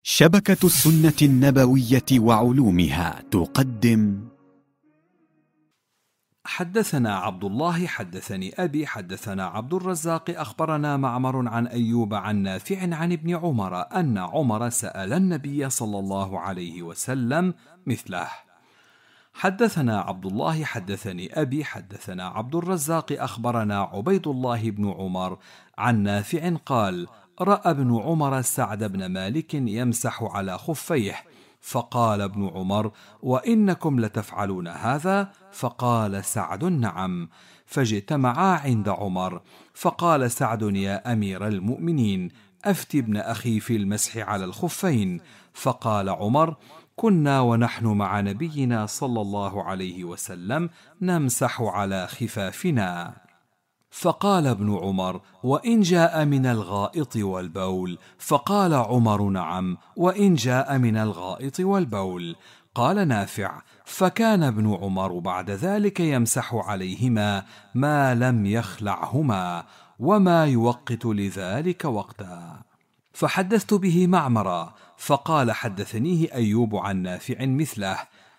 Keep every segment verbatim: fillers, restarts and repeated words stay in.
شبكة السنة النبوية وعلومها تقدم. حدثنا عبد الله حدثني أبي حدثنا عبد الرزاق أخبرنا معمر عن أيوب عن نافع عن ابن عمر أن عمر سأل النبي صلى الله عليه وسلم مثله. حدثنا عبد الله حدثني أبي حدثنا عبد الرزاق أخبرنا عبيد الله بن عمر عن نافع قال: رأى ابن عمر سعد بن مالك يمسح على خفيه، فقال ابن عمر: وإنكم لتفعلون هذا؟ فقال سعد: نعم. فاجتمعا عند عمر، فقال سعد: يا أمير المؤمنين، أفتي ابن أخي في المسح على الخفين. فقال عمر: كنا ونحن مع نبينا صلى الله عليه وسلم نمسح على خفافنا. فقال ابن عمر: وإن جاء من الغائط والبول؟ فقال عمر: نعم، وإن جاء من الغائط والبول. قال نافع: فكان ابن عمر بعد ذلك يمسح عليهما ما لم يخلعهما، وما يوقت لذلك وقتا. فحدثت به معمرا، فقال: حدثنيه أيوب عن نافع مثله.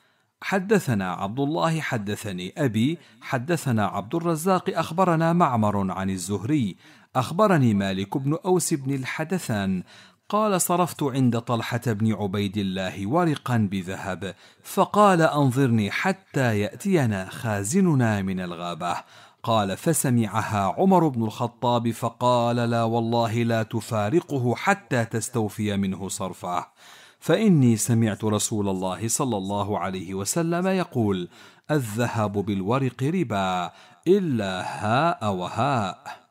حدثنا عبد الله حدثني أبي حدثنا عبد الرزاق أخبرنا معمر عن الزهري أخبرني مالك بن أوس بن الحدثان قال: صرفت عند طلحة بن عبيد الله ورقا بذهب، فقال: أنظرني حتى يأتينا خازننا من الغابة. قال: فسمعها عمر بن الخطاب فقال: لا والله لا تفارقه حتى تستوفي منه صرفه، فإني سمعت رسول الله صلى الله عليه وسلم يقول: الذهب بالورق ربا إلا هاء وهاء.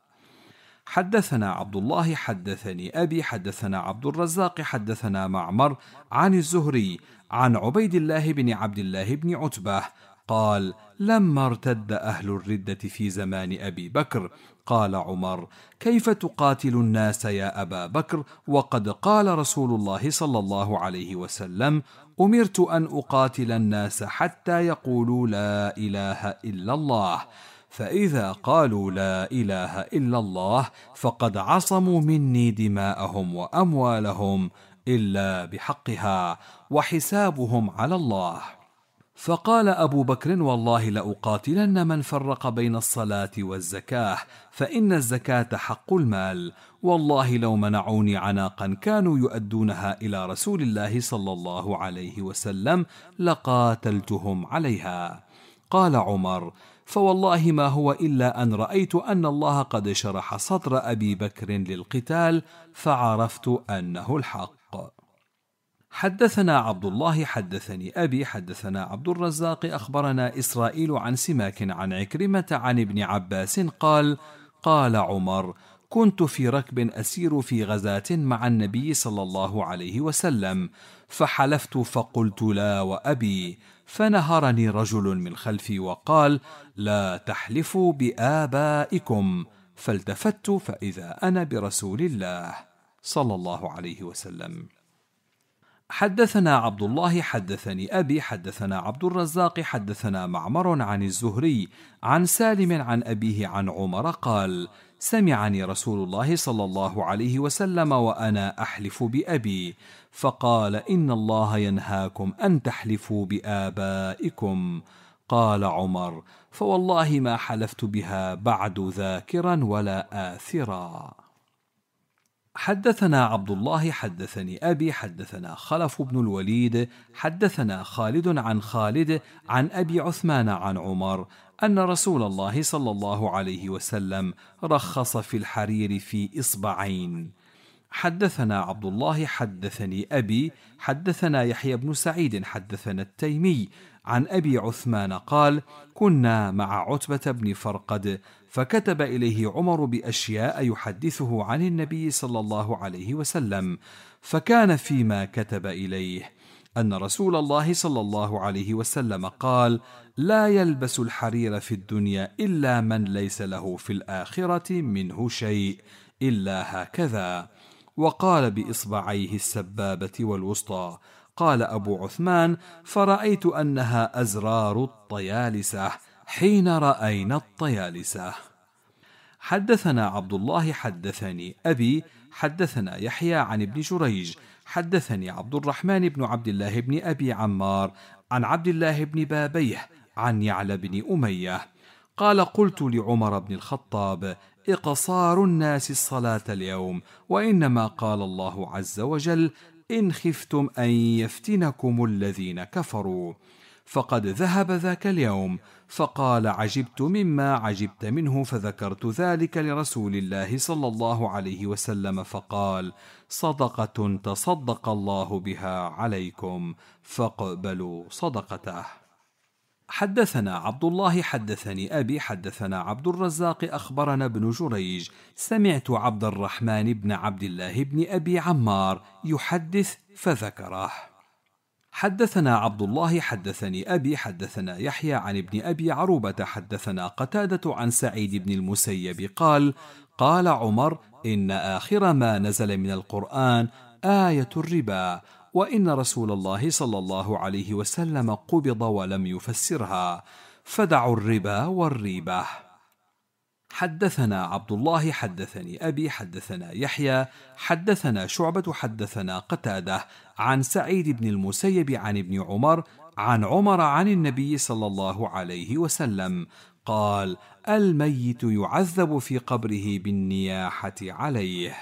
حدثنا عبد الله حدثني أبي حدثنا عبد الرزاق حدثنا معمر عن الزهري عن عبيد الله بن عبد الله بن عتبة قال: لما ارتد أهل الردة في زمان أبي بكر قال عمر: كيف تقاتل الناس يا أبا بكر وقد قال رسول الله صلى الله عليه وسلم: أمرت أن أقاتل الناس حتى يقولوا لا إله إلا الله، فإذا قالوا لا إله إلا الله فقد عصموا مني دماءهم وأموالهم إلا بحقها، وحسابهم على الله. فقال أبو بكر: والله لأقاتلن من فرق بين الصلاة والزكاة، فإن الزكاة حق المال، والله لو منعوني عناقا كانوا يؤدونها إلى رسول الله صلى الله عليه وسلم لقاتلتهم عليها. قال عمر: فوالله ما هو إلا أن رأيت أن الله قد شرح صدر أبي بكر للقتال، فعرفت أنه الحق. حدثنا عبد الله حدثني أبي حدثنا عبد الرزاق أخبرنا إسرائيل عن سماك عن عكرمة عن ابن عباس قال: قال عمر: كنت في ركب أسير في غزاة مع النبي صلى الله عليه وسلم، فحلفت فقلت لا وأبي، فنهرني رجل من خلفي وقال: لا تحلفوا بآبائكم، فالتفت فإذا أنا برسول الله صلى الله عليه وسلم. حدثنا عبد الله حدثني أبي حدثنا عبد الرزاق حدثنا معمر عن الزهري عن سالم عن أبيه عن عمر قال: سمعني رسول الله صلى الله عليه وسلم وأنا أحلف بأبي، فقال: إن الله ينهاكم أن تحلفوا بآبائكم. قال عمر: فوالله ما حلفت بها بعد ذاكرا ولا آثرا. حدثنا عبد الله حدثني أبي حدثنا خلف بن الوليد حدثنا خالد عن خالد عن أبي عثمان عن عمر أن رسول الله صلى الله عليه وسلم رخص في الحرير في إصبعين. حدثنا عبد الله حدثني أبي حدثنا يحيى بن سعيد حدثنا التيمي عن أبي عثمان قال: كنا مع عتبة بن فرقد، فكتب إليه عمر بأشياء يحدثه عن النبي صلى الله عليه وسلم، فكان فيما كتب إليه أن رسول الله صلى الله عليه وسلم قال: لا يلبس الحرير في الدنيا إلا من ليس له في الآخرة منه شيء إلا هكذا، وقال بإصبعيه السبابة والوسطى. قال أبو عثمان: فرأيت أنها أزرار الطيالسة حين رأينا الطيالسة. حدثنا عبد الله حدثني أبي حدثنا يحيى عن ابن جريج حدثني عبد الرحمن بن عبد الله بن أبي عمار عن عبد الله بن بابيه عن يعلى بن أمية قال قلت لعمر بن الخطاب إقصار الناس الصلاة اليوم، وإنما قال الله عز وجل إن خفتم أن يفتنكم الذين كفروا، فقد ذهب ذاك اليوم. فقال عجبت مما عجبت منه، فذكرت ذلك لرسول الله صلى الله عليه وسلم فقال صدقة تصدق الله بها عليكم فاقبلوا صدقته. حدثنا عبد الله حدثني أبي حدثنا عبد الرزاق أخبرنا ابن جريج سمعت عبد الرحمن بن عبد الله بن أبي عمار يحدث فذكره. حدثنا عبد الله حدثني أبي حدثنا يحيى عن ابن أبي عروبة حدثنا قتادة عن سعيد بن المسيب قال قال عمر إن آخر ما نزل من القرآن آية الربا، وإن رسول الله صلى الله عليه وسلم قبض ولم يفسرها، فدعوا الربا والريبة. حدثنا عبد الله حدثني أبي حدثنا يحيى حدثنا شعبة حدثنا قتادة عن سعيد بن المسيب عن ابن عمر عن عمر عن النبي صلى الله عليه وسلم قال الميت يعذب في قبره بالنياحة عليه.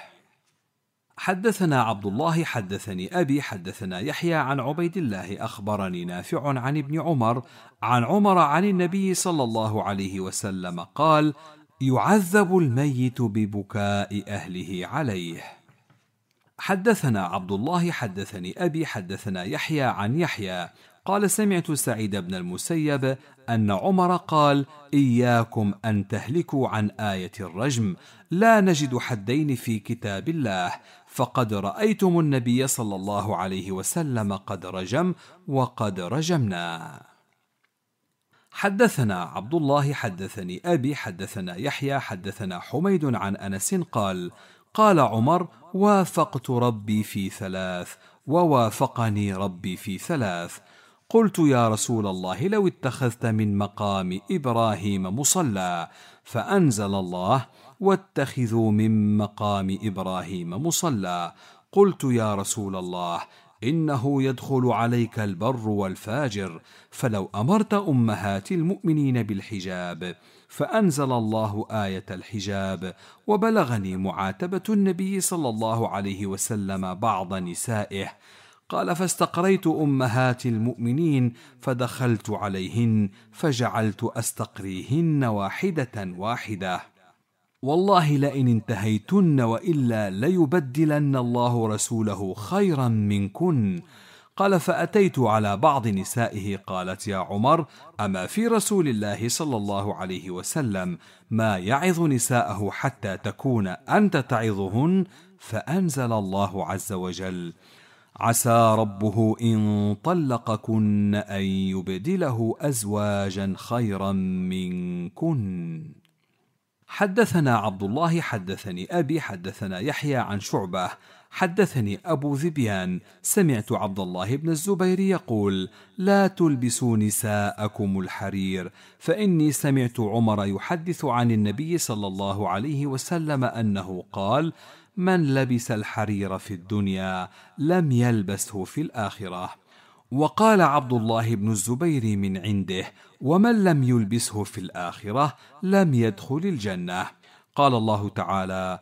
حدثنا عبد الله حدثني أبي حدثنا يحيى عن عبيد الله أخبرني نافع عن ابن عمر عن عمر عن النبي صلى الله عليه وسلم قال يعذب الميت ببكاء أهله عليه. حدثنا عبد الله حدثني أبي حدثنا يحيى عن يحيى قال سمعت سعيد بن المسيب أن عمر قال إياكم أن تهلكوا عن آية الرجم، لا نجد حدين في كتاب الله، فقد رأيتم النبي صلى الله عليه وسلم قد رجم وقد رجمنا. حدثنا عبد الله حدثني أبي حدثنا يحيى حدثنا حميد عن أنس قال قال عمر وافقت ربي في ثلاث ووافقني ربي في ثلاث. قلت يا رسول الله لو اتخذت من مقام إبراهيم مصلى، فأنزل الله واتخذوا من مقام إبراهيم مصلى. قلت يا رسول الله إنه يدخل عليك البر والفاجر، فلو أمرت أمهات المؤمنين بالحجاب، فأنزل الله آية الحجاب. وبلغني معاتبة النبي صلى الله عليه وسلم بعض نسائه قال فاستقريت أمهات المؤمنين فدخلت عليهن فجعلت أستقريهن واحدة واحدة، والله لئن انتهيتن وإلا ليبدلن الله رسوله خيرا منكن. قال فأتيت على بعض نسائه قالت يا عمر أما في رسول الله صلى الله عليه وسلم ما يعظ نساءه حتى تكون أنت تعظهن؟ فأنزل الله عز وجل عسى ربه إن طلقكن أن يبدله أزواجا خيرا منكن. حدثنا عبد الله حدثني أبي حدثنا يحيى عن شعبة حدثني أبو ذبيان سمعت عبد الله بن الزبير يقول لا تلبسوا نساءكم الحرير، فإني سمعت عمر يحدث عن النبي صلى الله عليه وسلم أنه قال من لبس الحرير في الدنيا لم يلبسه في الآخرة. وقال عبد الله بن الزبير من عنده ومن لم يلبسه في الآخرة لم يدخل الجنة. قال الله تعالى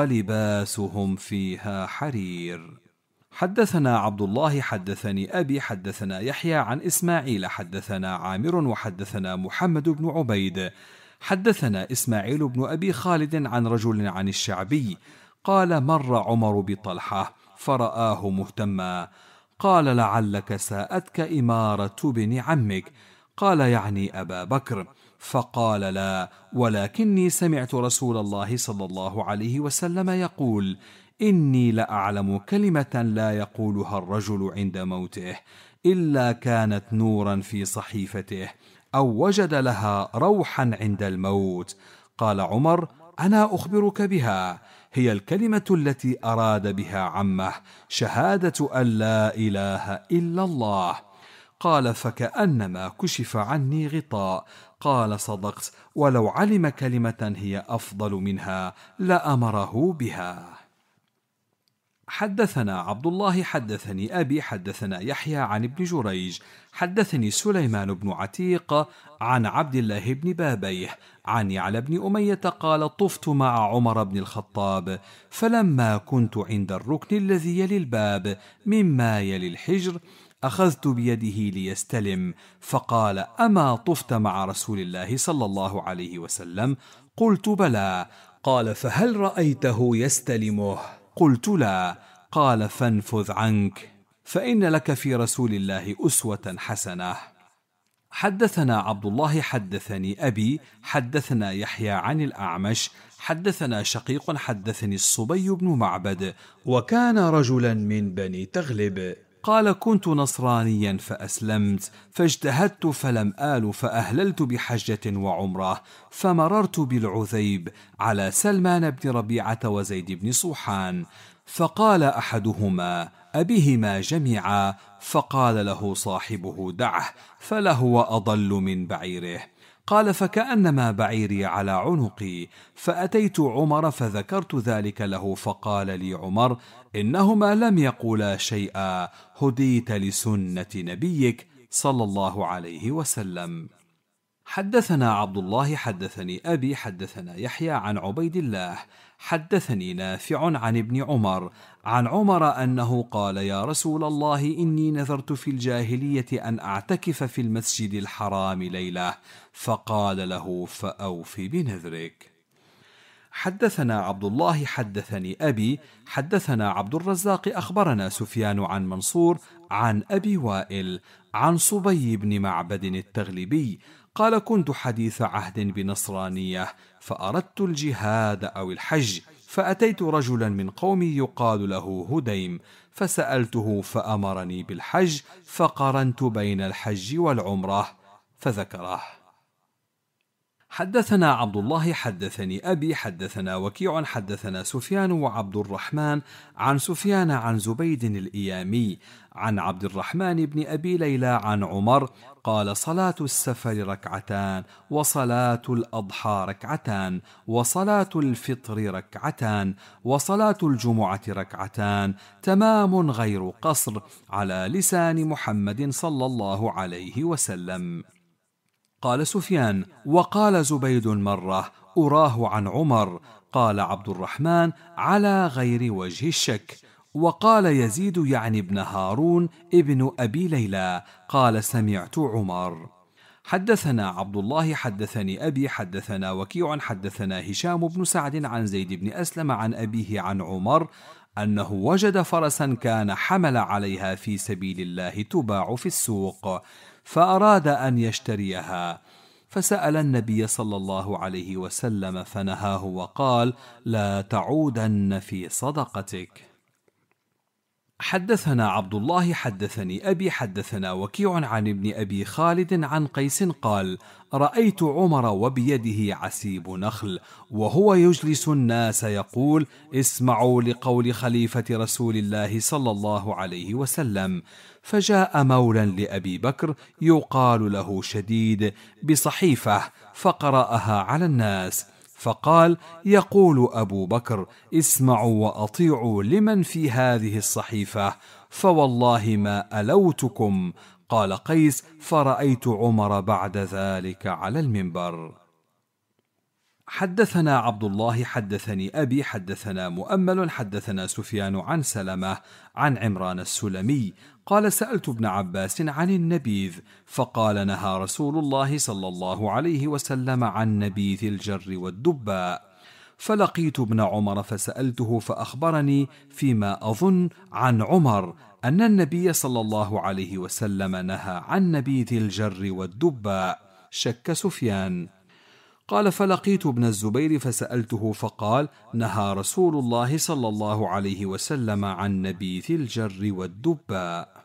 ولباسهم فيها حرير. حدثنا عبد الله حدثني أبي حدثنا يحيى عن إسماعيل حدثنا عامر وحدثنا محمد بن عبيد حدثنا إسماعيل بن أبي خالد عن رجل عن الشعبي قال مر عمر بطلحة فرآه مهتما، قال لعلك ساءتك إمارة ابن عمك، قال يعني أبا بكر، فقال لا، ولكني سمعت رسول الله صلى الله عليه وسلم يقول إني لأعلم كلمة لا يقولها الرجل عند موته إلا كانت نورا في صحيفته أو وجد لها روحا عند الموت. قال عمر أنا أخبرك بها، هي الكلمة التي أراد بها عمه شهادة أن لا إله إلا الله. قال فكأنما كشف عني غطاء. قال صدقت، ولو علم كلمة هي أفضل منها لأمره بها. حدثنا عبد الله حدثني أبي حدثنا يحيى عن ابن جريج حدثني سليمان بن عتيق عن عبد الله بن بابيه عن يعلى بن أمية قال طفت مع عمر بن الخطاب فلما كنت عند الركن الذي يلي الباب مما يلي الحجر أخذت بيده ليستلم فقال أما طفت مع رسول الله صلى الله عليه وسلم؟ قلت بلى. قال فهل رأيته يستلمه؟ قلت لا. قال فانفذ عنك فإن لك في رسول الله أسوة حسنة. حدثنا عبد الله حدثني أبي حدثنا يحيى عن الأعمش حدثنا شقيق حدثني الصبي بن معبد وكان رجلا من بني تغلب قال كنت نصرانيا فأسلمت فاجتهدت فلم آل فأهللت بحجة وعمرة فمررت بالعذيب على سلمان بن ربيعة وزيد بن صوحان فقال أحدهما أبهما جميعا فقال له صاحبه دعه فلهو أضل من بعيره. قال فكأنما بعيري على عنقي فأتيت عمر فذكرت ذلك له فقال لي عمر إنهما لم يقولا شيئا هديت لسنة نبيك صلى الله عليه وسلم. حدثنا عبد الله حدثني أبي حدثنا يحيى عن عبيد الله حدثني نافع عن ابن عمر عن عمر أنه قال يا رسول الله إني نذرت في الجاهلية أن أعتكف في المسجد الحرام ليلة فقال له فأوف بنذرك. حدثنا عبد الله حدثني أبي حدثنا عبد الرزاق أخبرنا سفيان عن منصور عن أبي وائل عن صبي بن معبد التغلبي قال كنت حديث عهد بنصرانية فأردت الجهاد أو الحج فأتيت رجلا من قومي يقال له هديم فسألته فأمرني بالحج فقرنت بين الحج والعمرة فذكره. حدثنا عبد الله حدثني أبي حدثنا وكيع حدثنا سفيان وعبد الرحمن عن سفيان عن زبيد الإيامي عن عبد الرحمن بن أبي ليلى عن عمر قال صلاة السفر ركعتان وصلاة الأضحى ركعتان وصلاة الفطر ركعتان وصلاة الجمعة ركعتان تمام غير قصر على لسان محمد صلى الله عليه وسلم. قال سفيان وقال زبيد مرة أراه عن عمر قال عبد الرحمن على غير وجه الشك. وقال يزيد يعني ابن هارون ابن أبي ليلى قال سمعت عمر. حدثنا عبد الله حدثني أبي حدثنا وكيع حدثنا هشام بن سعد عن زيد بن أسلم عن أبيه عن عمر أنه وجد فرسا كان حمل عليها في سبيل الله تباع في السوق فأراد أن يشتريها فسأل النبي صلى الله عليه وسلم فنهاه وقال لا تعودن في صدقتك. حدثنا عبد الله حدثني أبي حدثنا وكيع عن ابن أبي خالد عن قيس قال رأيت عمر وبيده عسيب نخل وهو يجلس الناس يقول اسمعوا لقول خليفة رسول الله صلى الله عليه وسلم فجاء مولا لأبي بكر يقال له شديد بصحيفة فقرأها على الناس فقال يقول أبو بكر اسمعوا وأطيعوا لمن في هذه الصحيفة فوالله ما ألوتكم. قال قيس فرأيت عمر بعد ذلك على المنبر. حدثنا عبد الله حدثني أبي حدثنا مؤمل حدثنا سفيان عن سلمة عن عمران السلمي قال سألت ابن عباس عن النبيذ فقال نهى رسول الله صلى الله عليه وسلم عن نبيذ الجر والدباء فلقيت ابن عمر فسألته فأخبرني فيما أظن عن عمر أن النبي صلى الله عليه وسلم نهى عن نبيذ الجر والدباء. شك سفيان. قال فلقيت ابن الزبير فسألته فقال نهى رسول الله صلى الله عليه وسلم عن نبيذ الجر والدباء.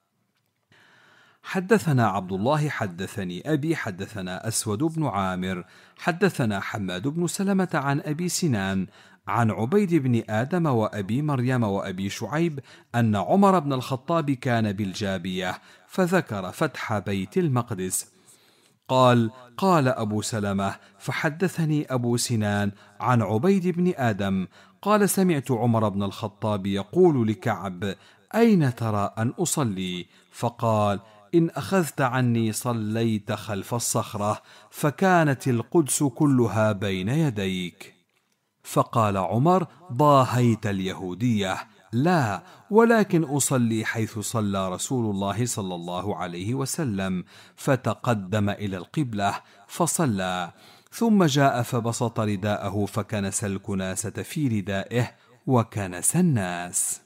حدثنا عبد الله حدثني أبي حدثنا أسود بن عامر حدثنا حماد بن سلمة عن أبي سنان عن عبيد بن آدم وأبي مريم وأبي شعيب أن عمر بن الخطاب كان بالجابية فذكر فتح بيت المقدس. قال قال أبو سلمة فحدثني أبو سنان عن عبيد بن آدم قال: سمعت عمر بن الخطاب يقول لكعب: أين ترى أن أصلي؟ فقال: إن أخذت عني صليت خلف الصخرة، فكانت القدس كلها بين يديك. فقال عمر: ضاهيت اليهودية. لا، ولكن أصلي حيث صلى رسول الله صلى الله عليه وسلم. فتقدم إلى القبلة فصلى، ثم جاء فبسط رداءه فكنس الكناسة في ردائه وكنس الناس.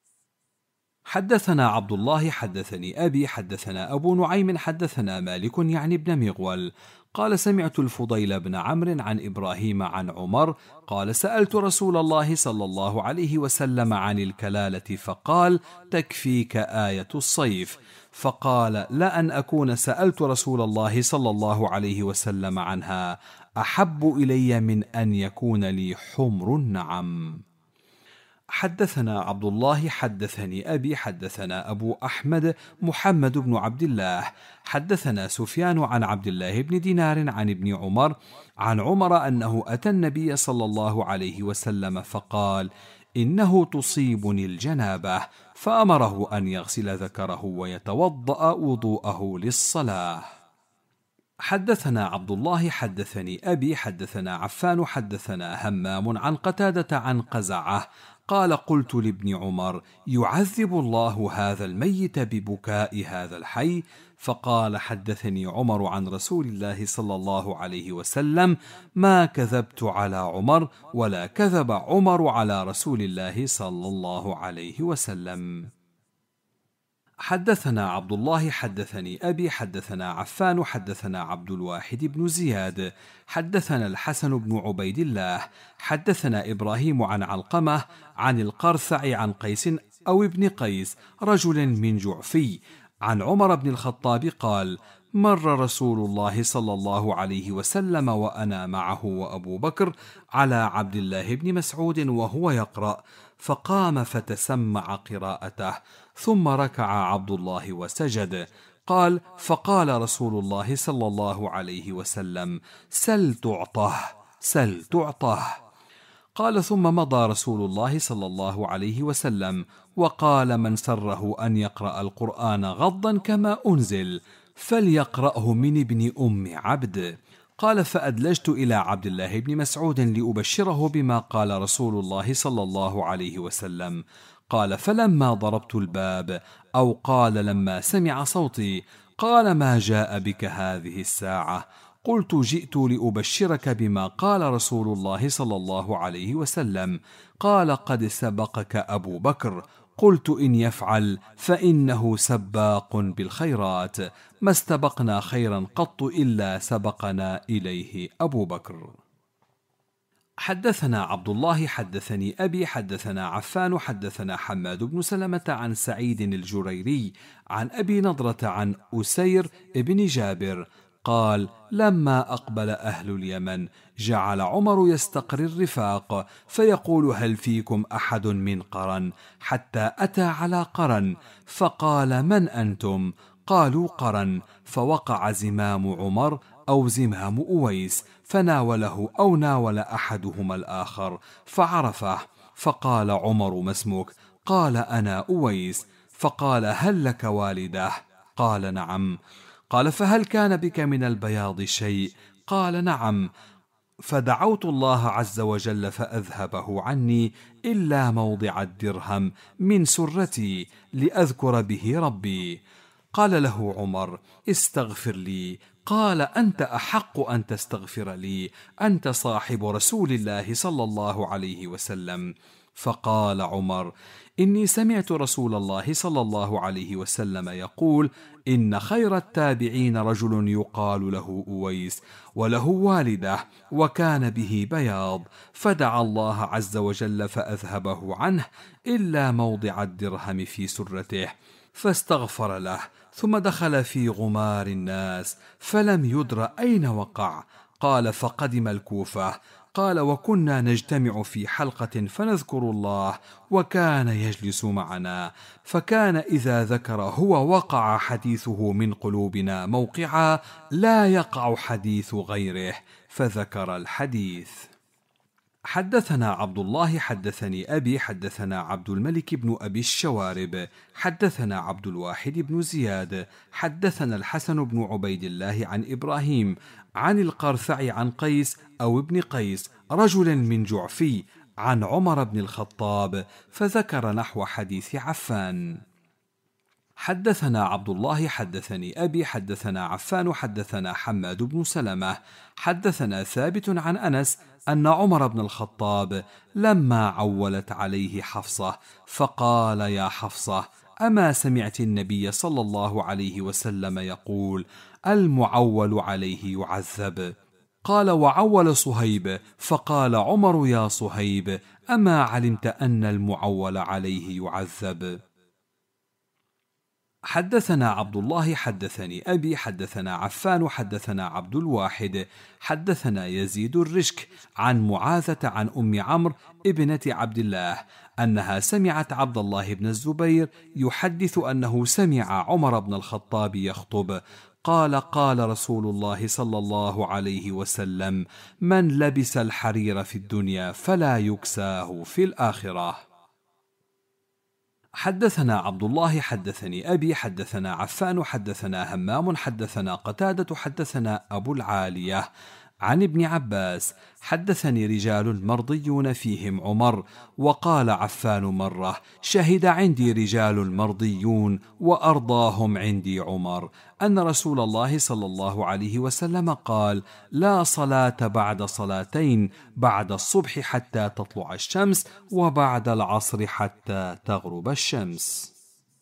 حدثنا عبد الله حدثني أبي حدثنا أبو نعيم حدثنا مالك يعني ابن مغول قال: سمعت الفضيل بن عمرو عن إبراهيم عن عمر قال: سألت رسول الله صلى الله عليه وسلم عن الكلالة فقال: تكفيك آية الصيف. فقال: لأن أكون سألت رسول الله صلى الله عليه وسلم عنها أحب إلي من أن يكون لي حمر النعم. حدثنا عبد الله حدثني أبي حدثنا أبو أحمد محمد بن عبد الله حدثنا سفيان عن عبد الله بن دينار عن ابن عمر عن عمر أنه أتى النبي صلى الله عليه وسلم فقال: إنه تصيبني الجنابة، فأمره أن يغسل ذكره ويتوضأ وضوءه للصلاة. حدثنا عبد الله حدثني أبي حدثنا عفان حدثنا همام عن قتادة عن قزعة قال: قلت لابن عمر: يعذب الله هذا الميت ببكاء هذا الحي؟ فقال: حدثني عمر عن رسول الله صلى الله عليه وسلم: ما كذبت على عمر ولا كذب عمر على رسول الله صلى الله عليه وسلم. حدثنا عبد الله حدثني أبي حدثنا عفان حدثنا عبد الواحد بن زياد حدثنا الحسن بن عبيد الله حدثنا إبراهيم عن علقمة عن القرثع عن قيس أو ابن قيس رجل من جعفي عن عمر بن الخطاب قال: مر رسول الله صلى الله عليه وسلم وأنا معه وأبو بكر على عبد الله بن مسعود وهو يقرأ، فقام فتسمع قراءته، ثم ركع عبد الله وسجد. قال: فقال رسول الله صلى الله عليه وسلم: سل تعطه سل تعطه. قال: ثم مضى رسول الله صلى الله عليه وسلم وقال: من سره أن يقرأ القرآن غضا كما أنزل فليقرأه من ابن أم عبد. قال: فأدلجت إلى عبد الله بن مسعود لأبشره بما قال رسول الله صلى الله عليه وسلم. قال: فلما ضربت الباب أو قال لما سمع صوتي قال: ما جاء بك هذه الساعة؟ قلت: جئت لأبشرك بما قال رسول الله صلى الله عليه وسلم. قال: قد سبقك أبو بكر. قلت: إن يفعل فإنه سباق بالخيرات، ما استبقنا خيرا قط إلا سبقنا إليه أبو بكر. حدثنا عبد الله حدثني أبي حدثنا عفان حدثنا حماد بن سلمة عن سعيد الجريري عن أبي نضرة عن أسير بن جابر قال: لما أقبل أهل اليمن جعل عمر يستقري الرفاق فيقول: هل فيكم أحد من قرن؟ حتى أتى على قرن فقال: من أنتم؟ قالوا: قرن. فوقع زمام عمر أو زمام أويس فناوله أو ناول أحدهما الآخر فعرفه، فقال عمر: ما اسمك؟ قال: أنا أويس. فقال: هل لك والده؟ قال: نعم. قال: فهل كان بك من البياض شيء؟ قال: نعم. فدعوت الله عز وجل فأذهبه عني إلا موضع الدرهم من سرتي لأذكر به ربي. قال له عمر: استغفر لي. قال: أنت أحق أن تستغفر لي، أنت صاحب رسول الله صلى الله عليه وسلم. فقال عمر: إني سمعت رسول الله صلى الله عليه وسلم يقول: إن خير التابعين رجل يقال له أويس وله والده وكان به بياض، فدعا الله عز وجل فأذهبه عنه إلا موضع الدرهم في سرته، فاستغفر له، ثم دخل في غمار الناس فلم يدر أين وقع. قال: فقدم الكوفة. قال: وكنا نجتمع في حلقة فنذكر الله وكان يجلس معنا، فكان إذا ذكر هو وقع حديثه من قلوبنا موقعا لا يقع حديث غيره، فذكر الحديث. حدثنا عبد الله حدثني أبي حدثنا عبد الملك بن أبي الشوارب حدثنا عبد الواحد بن زياد حدثنا الحسن بن عبيد الله عن إبراهيم عن القرثع عن قيس أو ابن قيس رجل من جعفي عن عمر بن الخطاب فذكر نحو حديث عفان. حدثنا عبد الله حدثني أبي حدثنا عفان حدثنا حماد بن سلمة حدثنا ثابت عن أنس أن عمر بن الخطاب لما عولت عليه حفصة فقال يا حفصة أما سمعت النبي صلى الله عليه وسلم يقول المعول عليه يعذب؟ قال وعول صهيب فقال عمر يا صهيب أما علمت أن المعول عليه يعذب؟ حدثنا عبد الله حدثني أبي حدثنا عفان حدثنا عبد الواحد حدثنا يزيد الرشك عن معاذة عن أم عمرو ابنة عبد الله أنها سمعت عبد الله بن الزبير يحدث أنه سمع عمر بن الخطاب يخطب قال قال رسول الله صلى الله عليه وسلم من لبس الحرير في الدنيا فلا يكساه في الآخرة. حدثنا عبد الله حدثني أبي حدثنا عفان حدثنا همام حدثنا قتادة حدثنا أبو العالية عن ابن عباس حدثني رجال مرضيون فيهم عمر وقال عفان مرة شهد عندي رجال مرضيون وأرضاهم عندي عمر أن رسول الله صلى الله عليه وسلم قال لا صلاة بعد صلاتين بعد الصبح حتى تطلع الشمس وبعد العصر حتى تغرب الشمس.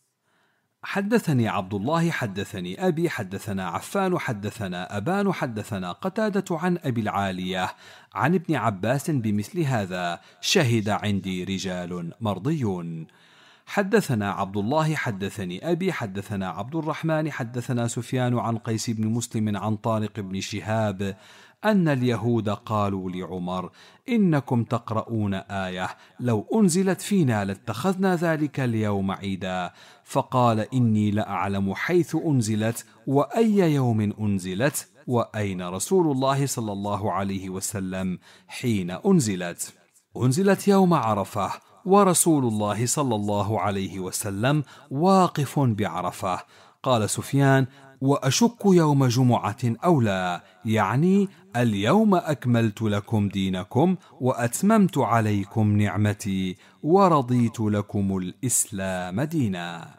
حدثني عبد الله حدثني أبي حدثنا عفان حدثنا أبان حدثنا قتادة عن أبي العالية عن ابن عباس بمثل هذا شهد عندي رجال مرضيون. حدثنا عبد الله حدثني أبي حدثنا عبد الرحمن حدثنا سفيان عن قيس بن مسلم عن طارق بن شهاب أن اليهود قالوا لعمر إنكم تقرؤون آية لو أنزلت فينا لاتخذنا ذلك اليوم عيدا فقال إني لأعلم حيث أنزلت وأي يوم أنزلت وأين رسول الله صلى الله عليه وسلم حين أنزلت. أنزلت يوم عرفة ورسول الله صلى الله عليه وسلم واقف بعرفة. قال سفيان وأشك يوم جمعة أو لا يعني اليوم أكملت لكم دينكم وأتممت عليكم نعمتي ورضيت لكم الإسلام دينا.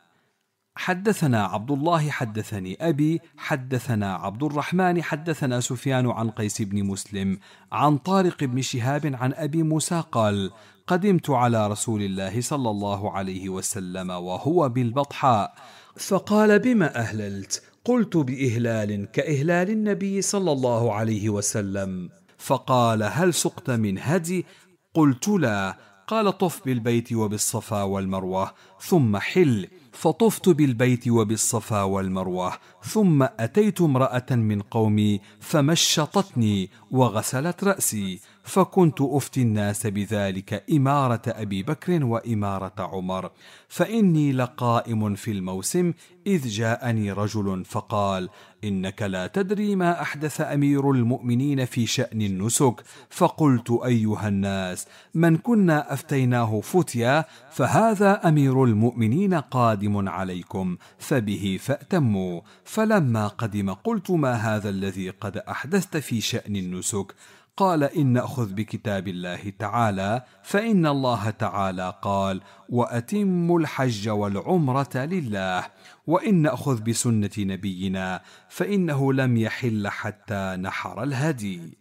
حدثنا عبد الله حدثني أبي حدثنا عبد الرحمن حدثنا سفيان عن قيس بن مسلم عن طارق بن شهاب عن أبي موسى قال قدمت على رسول الله صلى الله عليه وسلم وهو بالبطحاء فقال بما أهللت؟ قلت بإهلال كإهلال النبي صلى الله عليه وسلم. فقال هل سقت من هدي؟ قلت لا. قال طف بالبيت وبالصفا والمروة ثم حل. فطفت بالبيت وبالصفا والمروة ثم أتيت امرأة من قومي فمشطتني وغسلت رأسي فكنت أفتي الناس بذلك إمارة أبي بكر وإمارة عمر فإني لقائم في الموسم إذ جاءني رجل فقال إنك لا تدري ما أحدث أمير المؤمنين في شأن النسك. فقلت أيها الناس من كنا أفتيناه فتيا فهذا أمير المؤمنين قادم عليكم فبه فأتموا. فلما قدم قلت ما هذا الذي قد أحدثت في شأن النسك؟ قال إن نأخذ بكتاب الله تعالى فإن الله تعالى قال وأتموا الحج والعمرة لله وإن نأخذ بسنة نبينا فإنه لم يحل حتى نحر الهدي.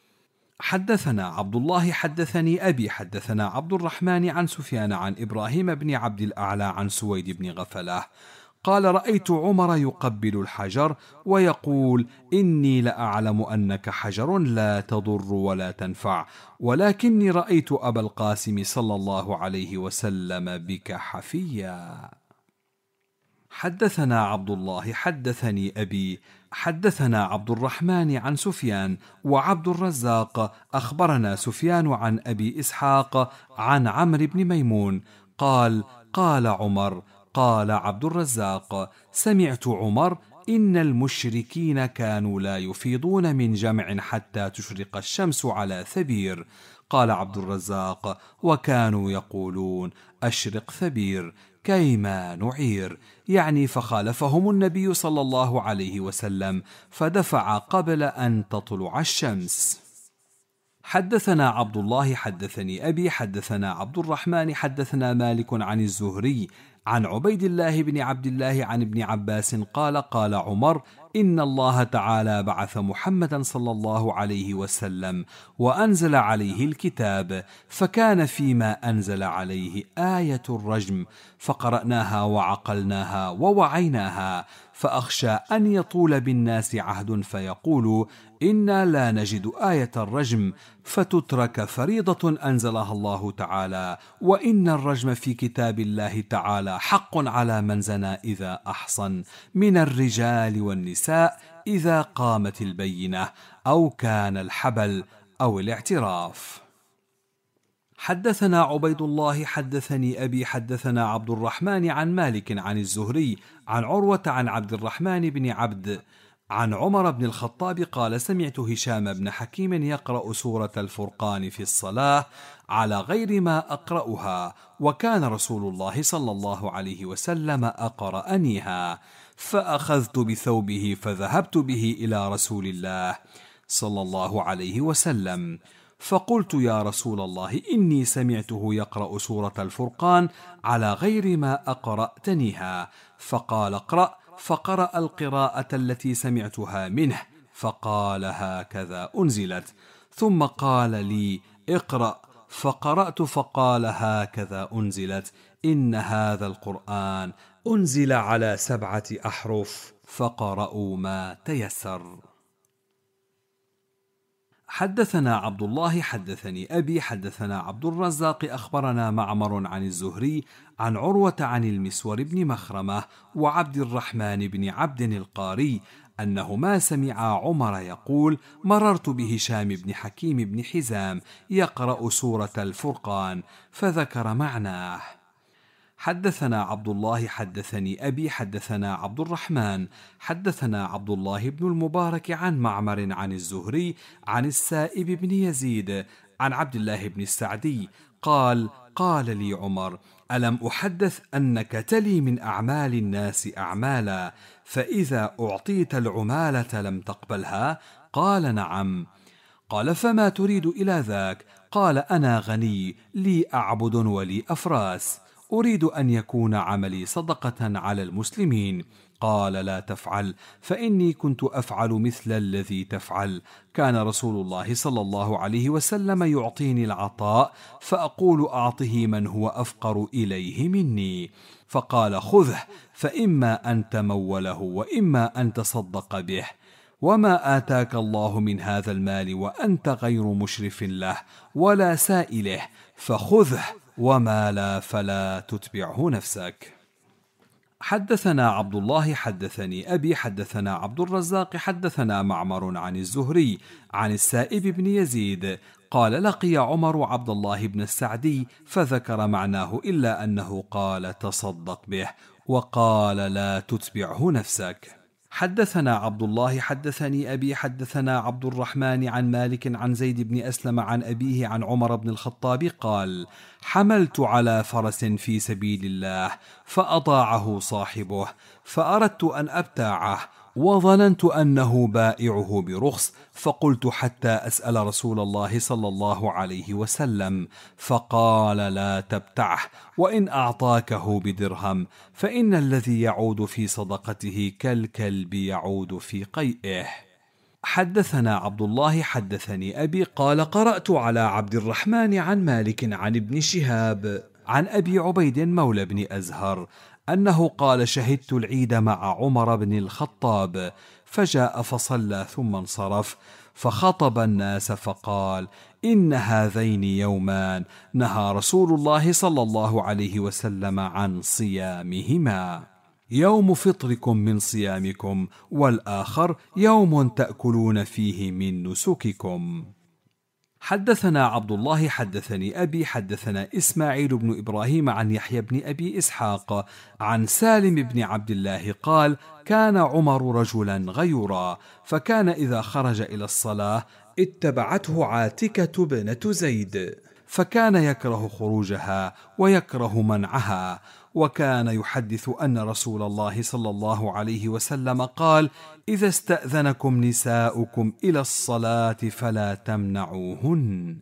حدثنا عبد الله حدثني أبي حدثنا عبد الرحمن عن سفيان عن إبراهيم بن عبد الأعلى عن سويد بن غفلة قال رأيت عمر يقبل الحجر ويقول إني لأعلم أنك حجر لا تضر ولا تنفع ولكني رأيت أبا القاسم صلى الله عليه وسلم بك حفيا. حدثنا عبد الله حدثني أبي حدثنا عبد الرحمن عن سفيان وعبد الرزاق أخبرنا سفيان عن أبي إسحاق عن عمرو بن ميمون قال قال عمر قال عبد الرزاق سمعت عمر إن المشركين كانوا لا يفيضون من جمع حتى تشرق الشمس على ثبير. قال عبد الرزاق: وكانوا يقولون أشرق ثبير كيما نعير، يعني فخالفهم النبي صلى الله عليه وسلم فدفع قبل أن تطلع الشمس. حدثنا عبد الله حدثني أبي حدثنا عبد الرحمن حدثنا مالك عن الزهري عن عبيد الله بن عبد الله عن ابن عباس قال: قال عمر: إن الله تعالى بعث محمدا صلى الله عليه وسلم وأنزل عليه الكتاب، فكان فيما أنزل عليه آية الرجم، فقرأناها وعقلناها ووعيناها، فأخشى أن يطول بالناس عهد فيقولوا: إنا لا نجد آية الرجم، فتترك فريضة أنزلها الله تعالى، وإن الرجم في كتاب الله تعالى حق على من زنى إذا أحصن من الرجال والنساء إذا قامت البينة أو كان الحبل أو الاعتراف. حدثنا عبيد الله حدثني أبي حدثنا عبد الرحمن عن مالك عن الزهري عن عروة عن عبد الرحمن بن عبد عن عمر بن الخطاب قال: سمعت هشام بن حكيم يقرأ سورة الفرقان في الصلاة على غير ما أقرأها، وكان رسول الله صلى الله عليه وسلم أقرأنيها، فأخذت بثوبه فذهبت به إلى رسول الله صلى الله عليه وسلم، فقلت: يا رسول الله، إني سمعته يقرأ سورة الفرقان على غير ما أقرأتنيها. فقال: اقرأ. فقرأ القراءة التي سمعتها منه، فقال: هكذا أنزلت. ثم قال لي: اقرأ. فقرأت فقال: هكذا أنزلت. إن هذا القرآن أنزل على سبعة أحرف، فقرأوا ما تيسر. حدثنا عبد الله حدثني أبي حدثنا عبد الرزاق أخبرنا معمر عن الزهري عن عروة عن المسور بن مخرمة وعبد الرحمن بن عبد القاري أنهما سمعا عمر يقول: مررت بهشام بن حكيم بن حزام يقرأ سورة الفرقان، فذكر معناه. حدثنا عبد الله حدثني أبي حدثنا عبد الرحمن حدثنا عبد الله بن المبارك عن معمر عن الزهري عن السائب بن يزيد عن عبد الله بن السعدي قال: قال لي عمر: ألم أحدث أنك تلي من أعمال الناس أعمالا، فإذا أعطيت العمالة لم تقبلها؟ قال: نعم. قال: فما تريد إلى ذاك؟ قال: أنا غني، لي أعبد ولي أفراس، أريد أن يكون عملي صدقة على المسلمين. قال: لا تفعل، فإني كنت أفعل مثل الذي تفعل. كان رسول الله صلى الله عليه وسلم يعطيني العطاء، فأقول: أعطه من هو أفقر إليه مني. فقال: خذه، فإما أن تموله وإما أن تصدق به، وما آتاك الله من هذا المال وأنت غير مشرف له ولا سائله، فخذه، وما لا فلا تتبعه نفسك. حدثنا عبد الله حدثني أبي حدثنا عبد الرزاق حدثنا معمر عن الزهري عن السائب بن يزيد قال: لقي عمر عبد الله بن السعدي فذكر معناه، إلا أنه قال: تصدق به، وقال: لا تتبعه نفسك. حدثنا عبد الله حدثني أبي حدثنا عبد الرحمن عن مالك عن زيد بن أسلم عن أبيه عن عمر بن الخطاب قال: حملت على فرس في سبيل الله فأضاعه صاحبه، فأردت أن أبتاعه، وظننت أنه بائعه برخص، فقلت حتى أسأل رسول الله صلى الله عليه وسلم، فقال: لا تبتعه، وإن أعطاكه بدرهم، فإن الذي يعود في صدقته كالكلب يعود في قيئه. حدثنا عبد الله حدثني أبي قال: قرأت على عبد الرحمن عن مالك عن ابن شهاب عن أبي عبيد مولى بن أزهر أنه قال: شهدت العيد مع عمر بن الخطاب، فجاء فصلى ثم انصرف، فخطب الناس فقال: إن هذين يومان نهى رسول الله صلى الله عليه وسلم عن صيامهما، يوم فطركم من صيامكم، والآخر يوم تأكلون فيه من نسككم. حدثنا عبد الله حدثني أبي حدثنا إسماعيل بن إبراهيم عن يحيى بن أبي إسحاق عن سالم بن عبد الله قال: كان عمر رجلا غيورا، فكان إذا خرج إلى الصلاة اتبعته عاتكة بنت زيد، فكان يكره خروجها ويكره منعها، وكان يحدث أن رسول الله صلى الله عليه وسلم قال: إذا استأذنكم نساؤكم إلى الصلاة فلا تمنعوهن.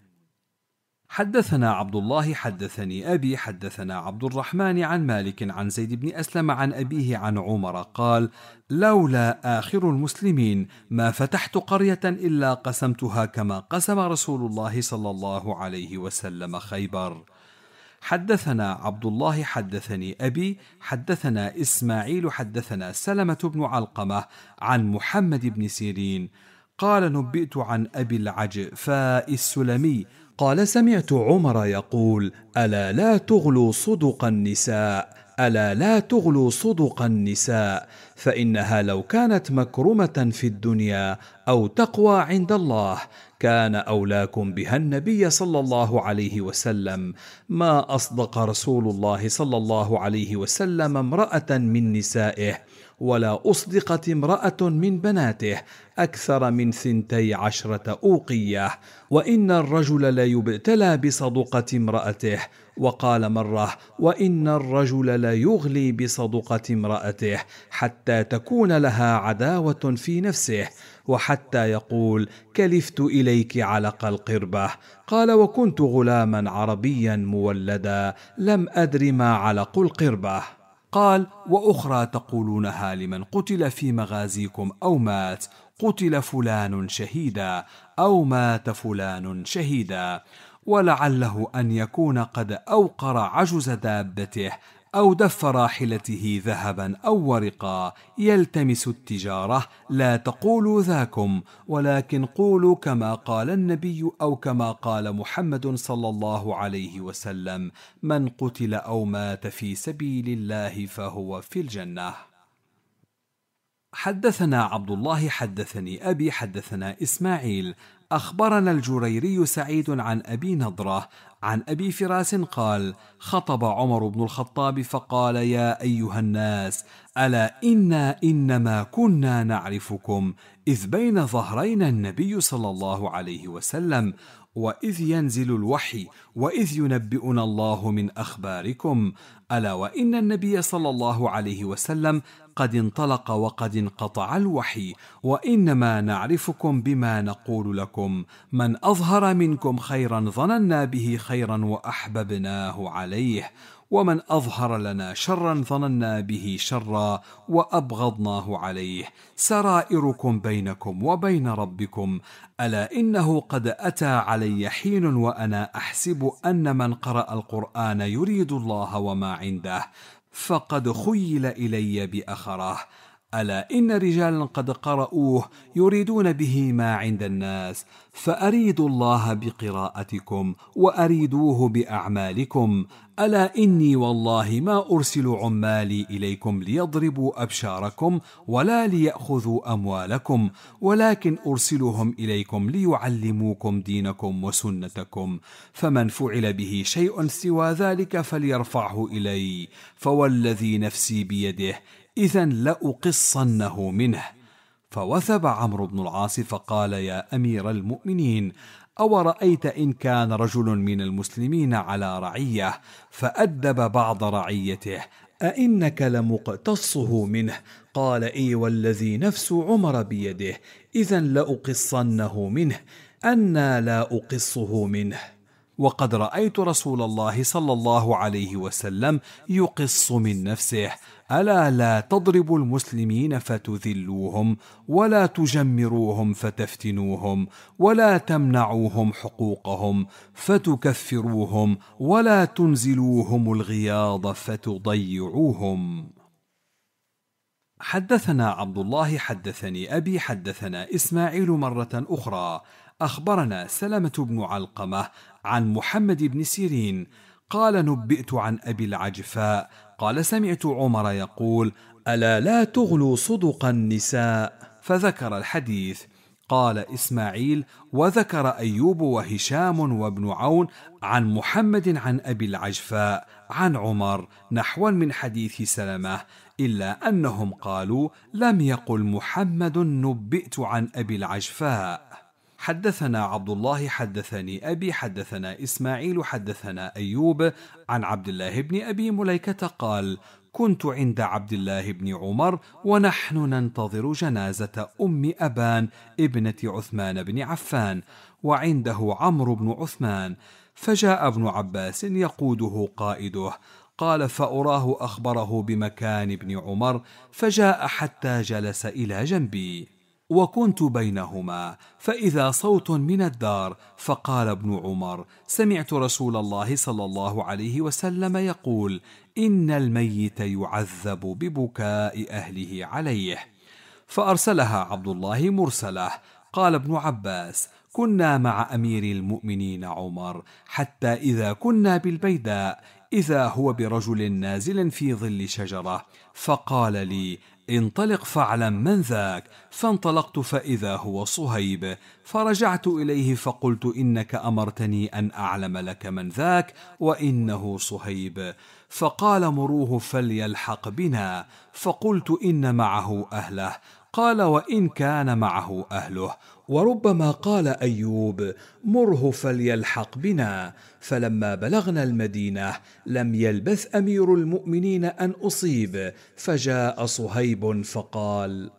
حدثنا عبد الله حدثني أبي حدثنا عبد الرحمن عن مالك عن زيد بن أسلم عن أبيه عن عمر قال: لولا آخر المسلمين ما فتحت قرية إلا قسمتها كما قسم رسول الله صلى الله عليه وسلم خيبر. حدثنا عبد الله حدثني أبي حدثنا إسماعيل حدثنا سلمة بن علقمة عن محمد بن سيرين قال: نبئت عن أبي العجفاء السلمي قال: سمعت عمر يقول: ألا لا تغلوا صدق النساء ألا لا تغلوا صدق النساء فإنها لو كانت مكرمة في الدنيا أو تقوى عند الله كان أولاكم بها النبي صلى الله عليه وسلم، ما أصدق رسول الله صلى الله عليه وسلم امرأة من نسائه، ولا أصدقت امرأة من بناته أكثر من ثنتي عشرة أوقية، وإن الرجل ليبتلى بصدقة امرأته. وقال مرة: وإن الرجل ليغلي بصدقة امرأته حتى تكون لها عداوة في نفسه، وحتى يقول: كلفت إليك علق القربة. قال: وكنت غلاما عربيا مولدا لم أدر ما علق القربة. قال: وأخرى تقولونها لمن قتل في مغازيكم أو مات: قتل فلان شهيدا أو مات فلان شهيدا، ولعله أن يكون قد أوقر عجز دابته أو دف راحلته ذهبا أو ورقا يلتمس التجارة. لا تقولوا ذاكم، ولكن قولوا كما قال النبي أو كما قال محمد صلى الله عليه وسلم: من قتل أو مات في سبيل الله فهو في الجنة. حدثنا عبد الله حدثني أبي حدثنا إسماعيل أخبرنا الجريري سعيد عن أبي نضرة عن أبي فراس قال: خطب عمر بن الخطاب فقال: يا أيها الناس، ألا إنا إنما كنا نعرفكم إذ بين ظهرينا النبي صلى الله عليه وسلم، وإذ ينزل الوحي، وإذ ينبئنا الله من أخباركم. ألا وإن النبي صلى الله عليه وسلم قد انطلق وقد انقطع الوحي، وإنما نعرفكم بما نقول لكم: من أظهر منكم خيرا ظننا به خيرا وأحببناه عليه، ومن أظهر لنا شرا ظننا به شرا وأبغضناه عليه. سرائركم بينكم وبين ربكم. ألا إنه قد أتى علي حين وأنا أحسب أن من قرأ القرآن يريد الله وما عنده، فقد خيل إلي بأخره. ألا إن رجالا قد قرأوه يريدون به ما عند الناس، فأريدوا الله بقراءتكم وأريدوه بأعمالكم. ألا إني والله ما أرسل عمالي إليكم ليضربوا أبشاركم ولا ليأخذوا أموالكم، ولكن أرسلهم إليكم ليعلموكم دينكم وسنتكم. فمن فعل به شيء سوى ذلك فليرفعه إلي، فوالذي نفسي بيده إذن لأقصنه منه. فوثب عمرو بن العاص فقال: يا أمير المؤمنين، أورأيت إن كان رجل من المسلمين على رعية فأدب بعض رعيته أئنك لمقتصه منه؟ قال: إي والذي نفس عمر بيده إذن لأقصنه منه. أنى لا أقصه منه؟ وقد رأيت رسول الله صلى الله عليه وسلم يقص من نفسه. ألا لا تضربوا المسلمين فتذلوهم، ولا تجمروهم فتفتنوهم، ولا تمنعوهم حقوقهم فتكفروهم، ولا تنزلوهم الغياض فتضيعوهم. حدثنا عبد الله حدثني أبي حدثنا إسماعيل مرة أخرى أخبرنا سلمة بن علقمة عن محمد بن سيرين قال: نبئت عن أبي العجفاء قال: سمعت عمر يقول: ألا لا تغلوا صدق النساء، فذكر الحديث. قال إسماعيل: وذكر أيوب وهشام وابن عون عن محمد عن أبي العجفاء عن عمر نحوا من حديث سلمة، إلا أنهم قالوا: لم يقل محمد نبئت عن أبي العجفاء. حدثنا عبد الله حدثني أبي حدثنا إسماعيل حدثنا أيوب عن عبد الله بن أبي مليكة قال: كنت عند عبد الله بن عمر ونحن ننتظر جنازة أم أبان ابنة عثمان بن عفان، وعنده عمرو بن عثمان، فجاء ابن عباس يقوده قائده. قال: فأراه أخبره بمكان ابن عمر، فجاء حتى جلس إلى جنبي، وكنت بينهما، فإذا صوت من الدار، فقال ابن عمر: سمعت رسول الله صلى الله عليه وسلم يقول: إن الميت يعذب ببكاء أهله عليه. فأرسلها عبد الله مرسله. قال ابن عباس: كنا مع أمير المؤمنين عمر حتى إذا كنا بالبيداء إذا هو برجل نازل في ظل شجرة، فقال لي: انطلق فاعلم من ذاك. فانطلقت فإذا هو صهيب، فرجعت إليه فقلت: إنك أمرتني أن أعلم لك من ذاك، وإنه صهيب. فقال: مروه فليلحق بنا. فقلت: إن معه أهله. قال: وإن كان معه أهله. وربما قال أيوب: مره فليلحق بنا. فلما بلغنا المدينة لم يلبث أمير المؤمنين أن أصيب، فجاء صهيب فقال: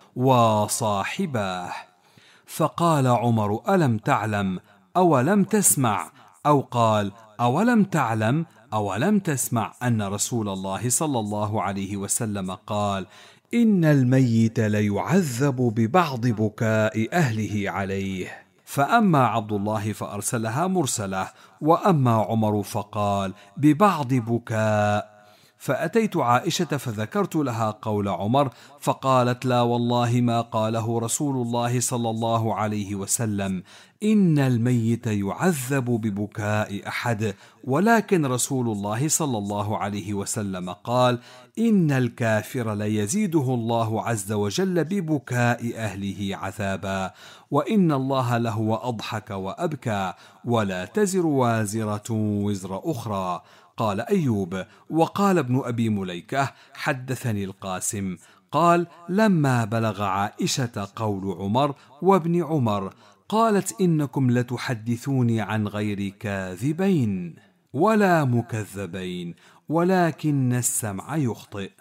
وصاحباه. فقال عمر: ألم تعلم أولم تسمع؟ أو قال: أولم تعلم أولم تسمع أن رسول الله صلى الله عليه وسلم قال: إن الميت ليعذب ببعض بكاء أهله عليه. فأما عبد الله فأرسلها مرسلة، وأما عمر فقال: ببعض بكاء. فأتيت عائشة فذكرت لها قول عمر، فقالت: لا والله ما قاله رسول الله صلى الله عليه وسلم، إن الميت يعذب ببكاء أحد، ولكن رسول الله صلى الله عليه وسلم قال: إن الكافر ليزيده الله عز وجل ببكاء أهله عذابا، وإن الله لهو أضحك وأبكى، ولا تزر وازرة وزر أخرى. قال أيوب: وقال ابن أبي مليكة: حدثني القاسم قال: لما بلغ عائشة قول عمر وابن عمر قالت: إنكم لتحدثوني عن غير كاذبين ولا مكذبين، ولكن السمع يخطئ.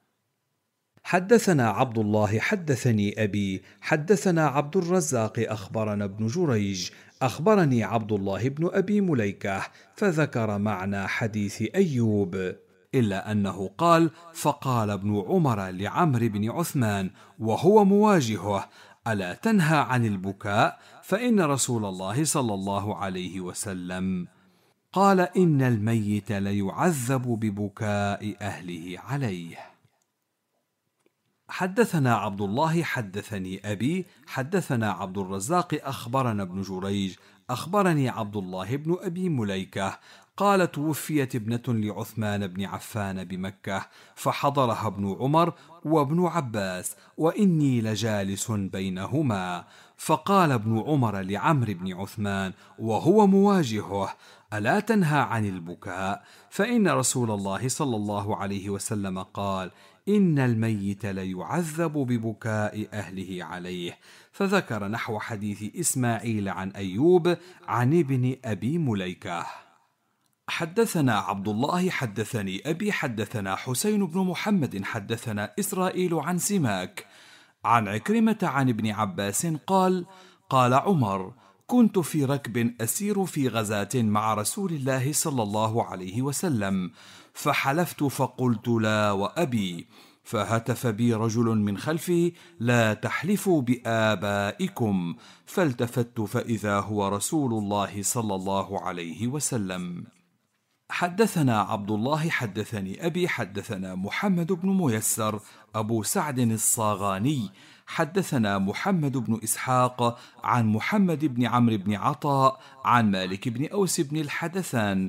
حدثنا عبد الله حدثني أبي حدثنا عبد الرزاق أخبرنا ابن جريج أخبرني عبد الله بن أبي مليكة، فذكر معنى حديث أيوب، إلا أنه قال: فقال ابن عمر لعمرو بن عثمان وهو مواجهه: ألا تنهى عن البكاء؟ فإن رسول الله صلى الله عليه وسلم قال: إن الميت ليعذب ببكاء أهله عليه. حدثنا عبد الله حدثني أبي حدثنا عبد الرزاق أخبرنا ابن جريج أخبرني عبد الله بن أبي مليكة قال: توفيت ابنة لعثمان بن عفان بمكة، فحضرها ابن عمر وابن عباس، وإني لجالس بينهما، فقال ابن عمر لعمرو بن عثمان وهو مواجهه: ألا تنهى عن البكاء؟ فإن رسول الله صلى الله عليه وسلم قال: إن الميت ليعذب ببكاء أهله عليه. فذكر نحو حديث إسماعيل عن أيوب عن ابن أبي مليكة. حدثنا عبد الله حدثني أبي حدثنا حسين بن محمد حدثنا إسرائيل عن سماك عن عكرمة عن ابن عباس قال: قال عمر: كنت في ركب أسير في غزاة مع رسول الله صلى الله عليه وسلم، فحلفت فقلت: لا وأبي. فهتف بي رجل من خلفي: لا تحلفوا بآبائكم. فالتفت فإذا هو رسول الله صلى الله عليه وسلم. حدثنا عبد الله حدثني أبي حدثنا محمد بن ميسر أبو سعد الصاغاني حدثنا محمد بن إسحاق عن محمد بن عمرو بن عطاء عن مالك بن أوس بن الحدثان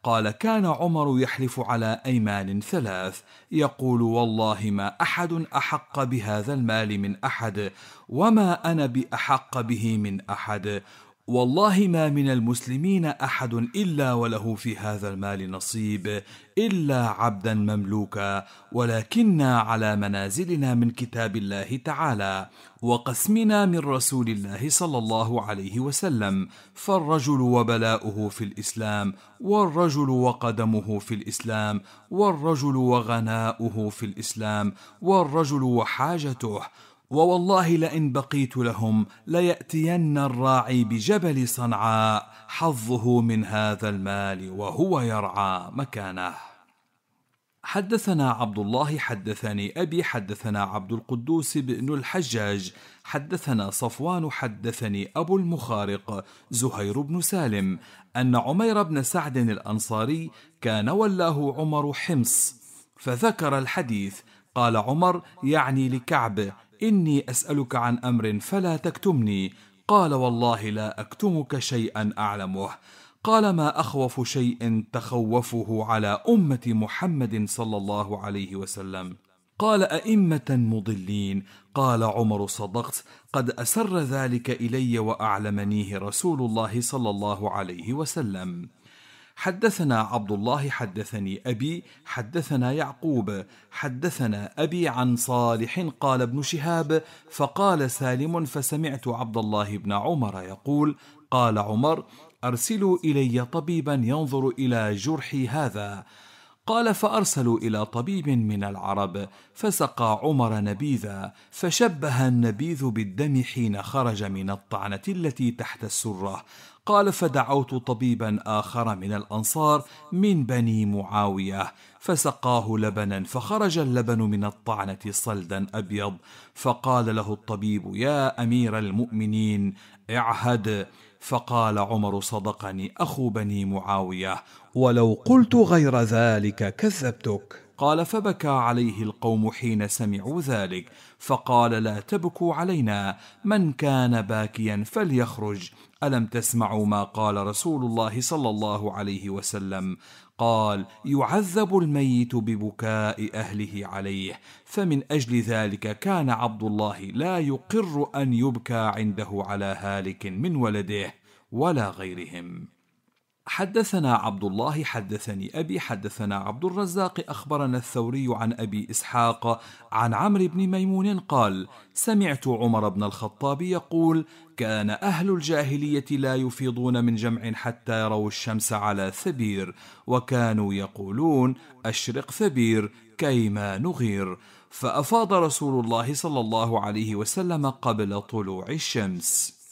قال: كان عمر يحلف على أيمان ثلاث، يقول: والله ما أحد أحق بهذا المال من أحد، وما أنا بأحق به من أحد، والله ما من المسلمين أحد إلا وله في هذا المال نصيب إلا عبدا مملوكا، ولكننا على منازلنا من كتاب الله تعالى وقسمنا من رسول الله صلى الله عليه وسلم، فالرجل وبلاؤه في الإسلام، والرجل وقدمه في الإسلام، والرجل وغناؤه في الإسلام، والرجل وحاجته، ووالله لئن بقيت لهم ليأتين الراعي بجبل صنعاء حظه من هذا المال وهو يرعى مكانه. حدثنا عبد الله حدثني أبي حدثنا عبد القدوس بن الحجاج حدثنا صفوان حدثني أبو المخارق زهير بن سالم أن عمير بن سعد الأنصاري كان ولاه عمر حمص، فذكر الحديث. قال عمر يعني لكعب: إني أسألك عن أمر فلا تكتمني. قال: والله لا أكتمك شيئا أعلمه. قال: ما أخوف شيء تخوفه على أمة محمد صلى الله عليه وسلم؟ قال: أئمة مضلين. قال عمر: صدقت، قد أسر ذلك إلي وأعلمنيه رسول الله صلى الله عليه وسلم. حدثنا عبد الله حدثني أبي حدثنا يعقوب حدثنا أبي عن صالح قال ابن شهاب: فقال سالم: فسمعت عبد الله بن عمر يقول: قال عمر: أرسلوا إلي طبيبا ينظر إلى جرحي هذا. قال: فأرسلوا إلى طبيب من العرب، فسقى عمر نبيذا، فشبه النبيذ بالدم حين خرج من الطعنة التي تحت السرة. قال: فدعوت طبيبا آخر من الأنصار من بني معاوية، فسقاه لبنا، فخرج اللبن من الطعنة صلدا أبيض. فقال له الطبيب: يا أمير المؤمنين اعهد. فقال عمر: صدقني أخو بني معاوية، ولو قلت غير ذلك كذبتك. قال: فبكى عليه القوم حين سمعوا ذلك، فقال: لا تبكوا علينا، من كان باكيا فليخرج. ألم تسمعوا ما قال رسول الله صلى الله عليه وسلم؟ قال: يعذب الميت ببكاء أهله عليه. فمن أجل ذلك كان عبد الله لا يقر أن يبكى عنده على هالك من ولده ولا غيرهم. حدثنا عبد الله حدثني أبي حدثنا عبد الرزاق أخبرنا الثوري عن أبي إسحاق عن عمرو بن ميمون قال: سمعت عمر بن الخطاب يقول: كان أهل الجاهلية لا يفيضون من جمع حتى يروا الشمس على ثبير، وكانوا يقولون: أشرق ثبير كيما نغير. فأفاض رسول الله صلى الله عليه وسلم قبل طلوع الشمس.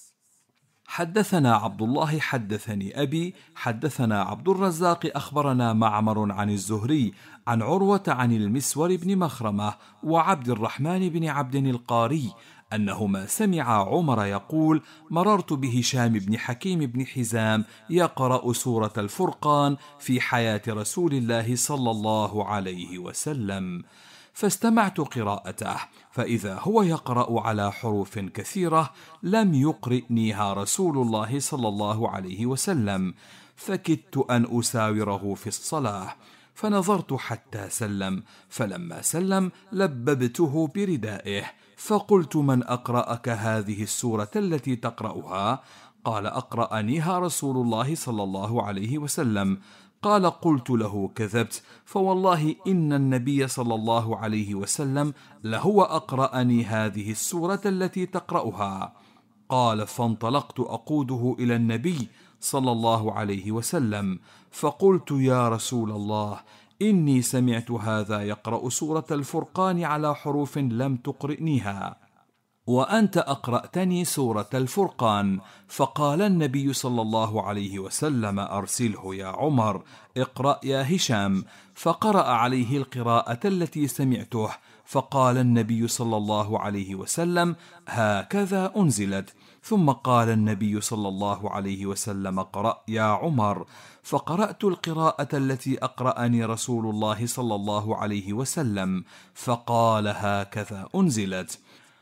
حدثنا عبد الله حدثني أبي حدثنا عبد الرزاق أخبرنا معمر عن الزهري عن عروة عن المسور بن مخرمة وعبد الرحمن بن عبد القاري أنهما سمعا عمر يقول: مررت بهشام بن حكيم بن حزام يقرأ سورة الفرقان في حياة رسول الله صلى الله عليه وسلم، فاستمعت قراءته، فإذا هو يقرأ على حروف كثيرة لم يقرئنيها رسول الله صلى الله عليه وسلم، فكدت أن أساوره في الصلاة، فنظرت حتى سلم، فلما سلم لببته بردائه، فقلت: من أقرأك هذه السورة التي تقرأها؟ قال: أقرأنيها رسول الله صلى الله عليه وسلم. قال: قلت له: كذبت، فوالله إن النبي صلى الله عليه وسلم لهو أقرأني هذه السورة التي تقرأها. قال: فانطلقت أقوده إلى النبي صلى الله عليه وسلم، فقلت: يا رسول الله، إني سمعت هذا يقرأ سورة الفرقان على حروف لم تقرئنيها، وأنت أقرأتني سورة الفرقان. فقال النبي صلى الله عليه وسلم: أرسله يا عمر، اقرأ يا هشام. فقرأ عليه القراءة التي سمعته، فقال النبي صلى الله عليه وسلم: هكذا أنزلت. ثم قال النبي صلى الله عليه وسلم: اقرأ يا عمر. فقرأت القراءة التي أقرأني رسول الله صلى الله عليه وسلم، فقال: هكذا أنزلت.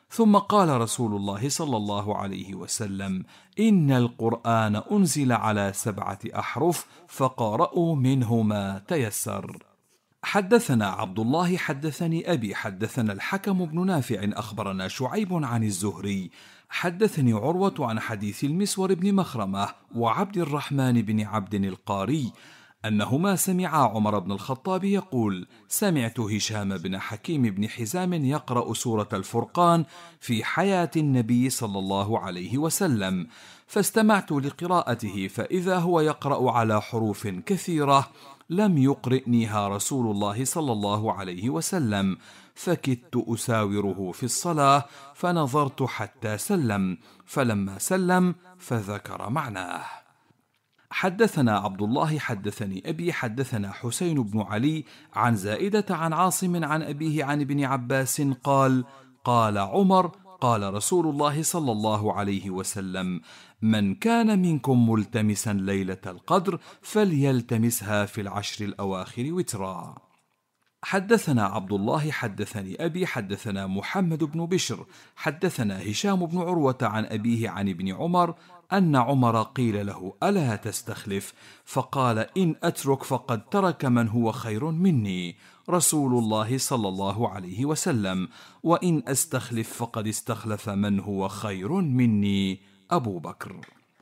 ثم قال رسول الله صلى الله عليه وسلم: إن القرآن أنزل على سبعة أحرف فقرأوا منه ما تيسر. حدثنا عبد الله حدثني أبي حدثنا الحكم بن نافع أخبرنا شعيب عن الزهري حدثني عروة عن حديث المسور بن مخرمة وعبد الرحمن بن عبد القاري أنهما سمعا عمر بن الخطاب يقول: سمعت هشام بن حكيم بن حزام يقرأ سورة الفرقان في حياة النبي صلى الله عليه وسلم، فاستمعت لقراءته فإذا هو يقرأ على حروف كثيرة لم يقرئنيها رسول الله صلى الله عليه وسلم، فكدت أساوره في الصلاة فنظرت حتى سلم، فلما سلم فذكر معناه. حدثنا عبد الله حدثني أبي حدثنا حسين بن علي عن زائدة عن عاصم عن أبيه عن ابن عباس قال: قال عمر: قال رسول الله صلى الله عليه وسلم: من كان منكم ملتمسا ليلة القدر فليلتمسها في العشر الأواخر وترا. حدثنا عبد الله حدثني أبي حدثنا محمد بن بشر حدثنا هشام بن عروة عن أبيه عن ابن عمر أن عمر قيل له: ألا تستخلف؟ فقال: إن أترك فقد ترك من هو خير مني، رسول الله صلى الله عليه وسلم، وإن أستخلف فقد استخلف من هو خير مني، أبو بكر.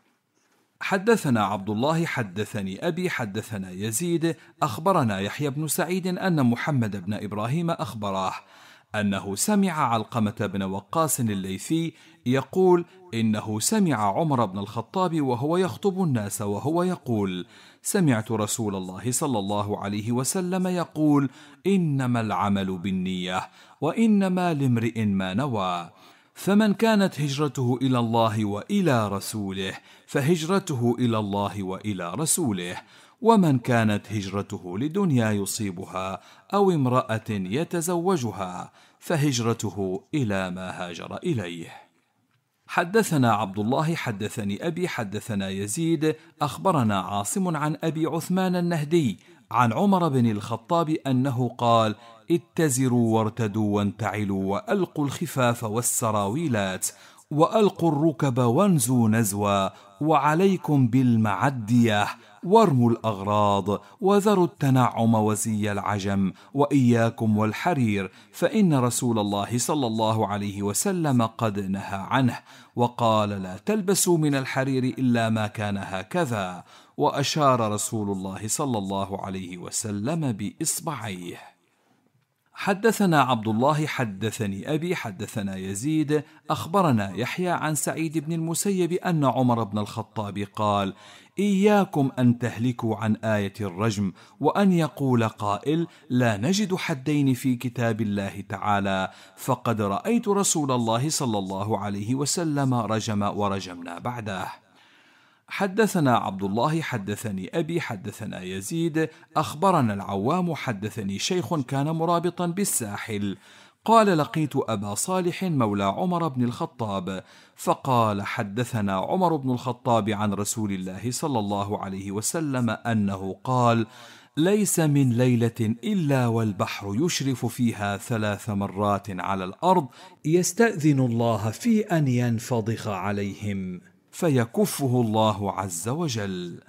حدثنا عبد الله حدثني أبي حدثنا يزيد أخبرنا يحيى بن سعيد أن محمد بن إبراهيم أخبره أنه سمع علقمة بن وقاص الليثي يقول: إنه سمع عمر بن الخطاب وهو يخطب الناس وهو يقول: سمعت رسول الله صلى الله عليه وسلم يقول: إنما العمل بالنية وإنما لامرئ ما نوى، فمن كانت هجرته إلى الله وإلى رسوله فهجرته إلى الله وإلى رسوله، ومن كانت هجرته لدنيا يصيبها أو امرأة يتزوجها فهجرته إلى ما هاجر إليه. حدثنا عبد الله حدثني أبي حدثنا يزيد أخبرنا عاصم عن أبي عثمان النهدي عن عمر بن الخطاب أنه قال: اتزروا وارتدوا وانتعلوا وألقوا الخفاف والسراويلات وألقوا الركب وانزوا نزوا وعليكم بالمعدية وارموا الأغراض وذروا التنعم وزي العجم وإياكم والحرير، فإن رسول الله صلى الله عليه وسلم قد نهى عنه وقال: لا تلبسوا من الحرير إلا ما كان هكذا، وأشار رسول الله صلى الله عليه وسلم بإصبعيه. حدثنا عبد الله حدثني أبي حدثنا يزيد أخبرنا يحيى عن سعيد بن المسيب أن عمر بن الخطاب قال: إياكم أن تهلكوا عن آية الرجم، وأن يقول قائل: لا نجد حدين في كتاب الله تعالى، فقد رأيت رسول الله صلى الله عليه وسلم رجم ورجمنا بعده. حدثنا عبد الله حدثني أبي حدثنا يزيد أخبرنا العوام حدثني شيخ كان مرابطا بالساحل قال: لقيت أبا صالح مولى عمر بن الخطاب فقال: حدثنا عمر بن الخطاب عن رسول الله صلى الله عليه وسلم أنه قال: ليس من ليلة إلا والبحر يشرف فيها ثلاث مرات على الأرض يستأذن الله في أن ينفضخ عليهم فيكفه الله عز وجل.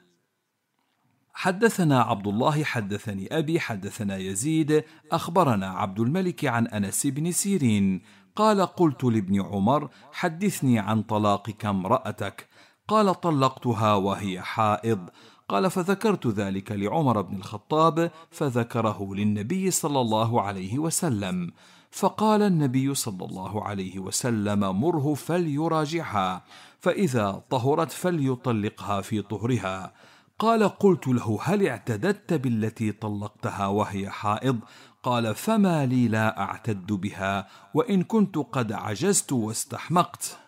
حدثنا عبد الله حدثني أبي حدثنا يزيد أخبرنا عبد الملك عن أنس بن سيرين قال: قلت لابن عمر: حدثني عن طلاقك امرأتك. قال: طلقتها وهي حائض. قال: فذكرت ذلك لعمر بن الخطاب فذكره للنبي صلى الله عليه وسلم، فقال النبي صلى الله عليه وسلم: مره فليراجعها، فإذا طهرت فليطلقها في طهرها. قال: قلت له: هل اعتددت بالتي طلقتها وهي حائض؟ قال: فما لي لا أعتد بها وإن كنت قد عجزت واستحمقت.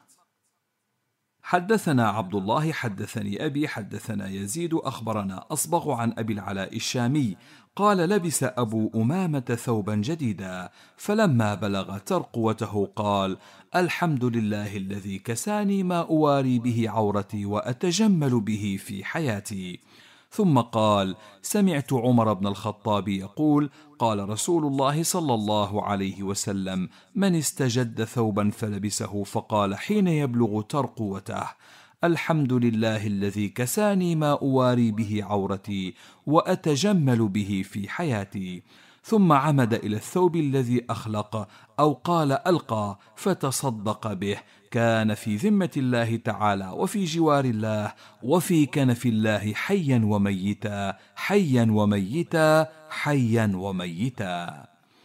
حدثنا عبد الله حدثني أبي حدثنا يزيد أخبرنا أصبغ عن أبي العلاء الشامي قال: لبس أبو أمامة ثوبا جديدا، فلما بلغ ترقوته قال: الحمد لله الذي كساني ما أواري به عورتي وأتجمل به في حياتي. ثم قال: سمعت عمر بن الخطاب يقول: قال رسول الله صلى الله عليه وسلم: من استجد ثوبا فلبسه فقال حين يبلغ ترقوته: الحمد لله الذي كساني ما أواري به عورتي وأتجمل به في حياتي، ثم عمد إلى الثوب الذي أخلق أو قال ألقى فتصدق به، كان في ذمة الله تعالى وفي جوار الله وفي كنف الله حيا وميتا حيا وميتا حيا وميتا.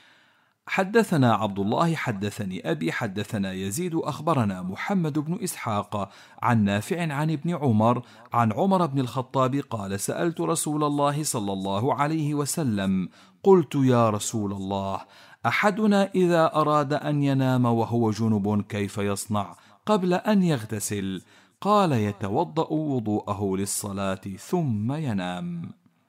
حدثنا عبد الله حدثني أبي حدثنا يزيد أخبرنا محمد بن إسحاق عن نافع عن ابن عمر عن عمر بن الخطاب قال: سألت رسول الله صلى الله عليه وسلم قلت: يا رسول الله، أحدنا إذا أراد أن ينام وهو جنب كيف يصنع قبل أن يغتسل؟ قال: يتوضأ وضوءه للصلاة ثم ينام.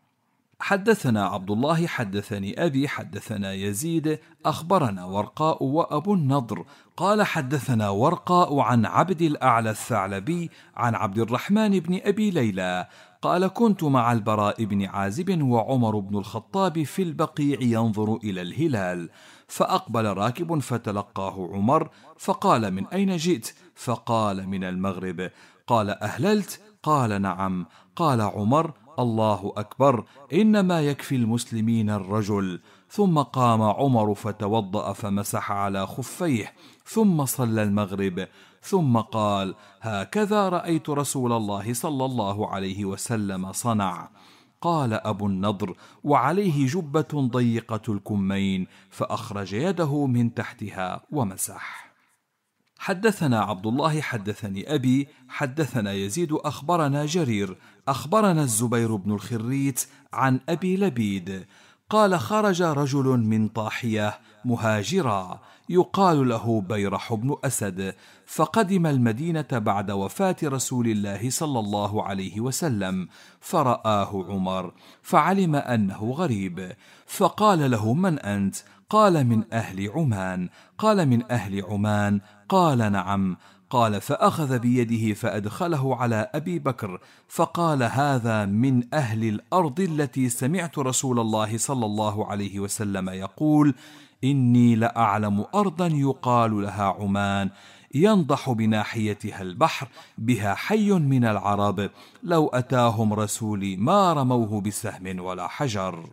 حدثنا عبد الله حدثني أبي حدثنا يزيد أخبرنا ورقاء وأبو النضر قال: حدثنا ورقاء عن عبد الأعلى الثعلبي عن عبد الرحمن بن أبي ليلى قال: كنت مع البراء بن عازب وعمر بن الخطاب في البقيع ينظر إلى الهلال، فأقبل راكب فتلقاه عمر فقال: من أين جئت؟ فقال: من المغرب. قال: أهللت؟ قال: نعم. قال عمر: الله أكبر، إنما يكفي المسلمين الرجل. ثم قام عمر فتوضأ فمسح على خفيه ثم صلى المغرب، ثم قال: هكذا رأيت رسول الله صلى الله عليه وسلم صنع. قال أبو النضر: وعليه جبة ضيقة الكمين، فأخرج يده من تحتها ومسح. حدثنا عبد الله حدثني أبي حدثنا يزيد أخبرنا جرير أخبرنا الزبير بن الخريت عن أبي لبيد قال: خرج رجل من طاحية مهاجرا يقال له بيرح بن أسد، فقدم المدينة بعد وفاة رسول الله صلى الله عليه وسلم، فرآه عمر فعلم أنه غريب، فقال له: من أنت؟ قال: من أهل عمان. قال: من أهل عمان؟ قال: نعم. قال: فأخذ بيده فأدخله على أبي بكر فقال: هذا من أهل الأرض التي سمعت رسول الله صلى الله عليه وسلم يقول: إني لأعلم أرضا يقال لها عمان ينضح بناحيتها البحر بها حي من العرب، لو أتاهم رسولي ما رموه بسهم ولا حجر.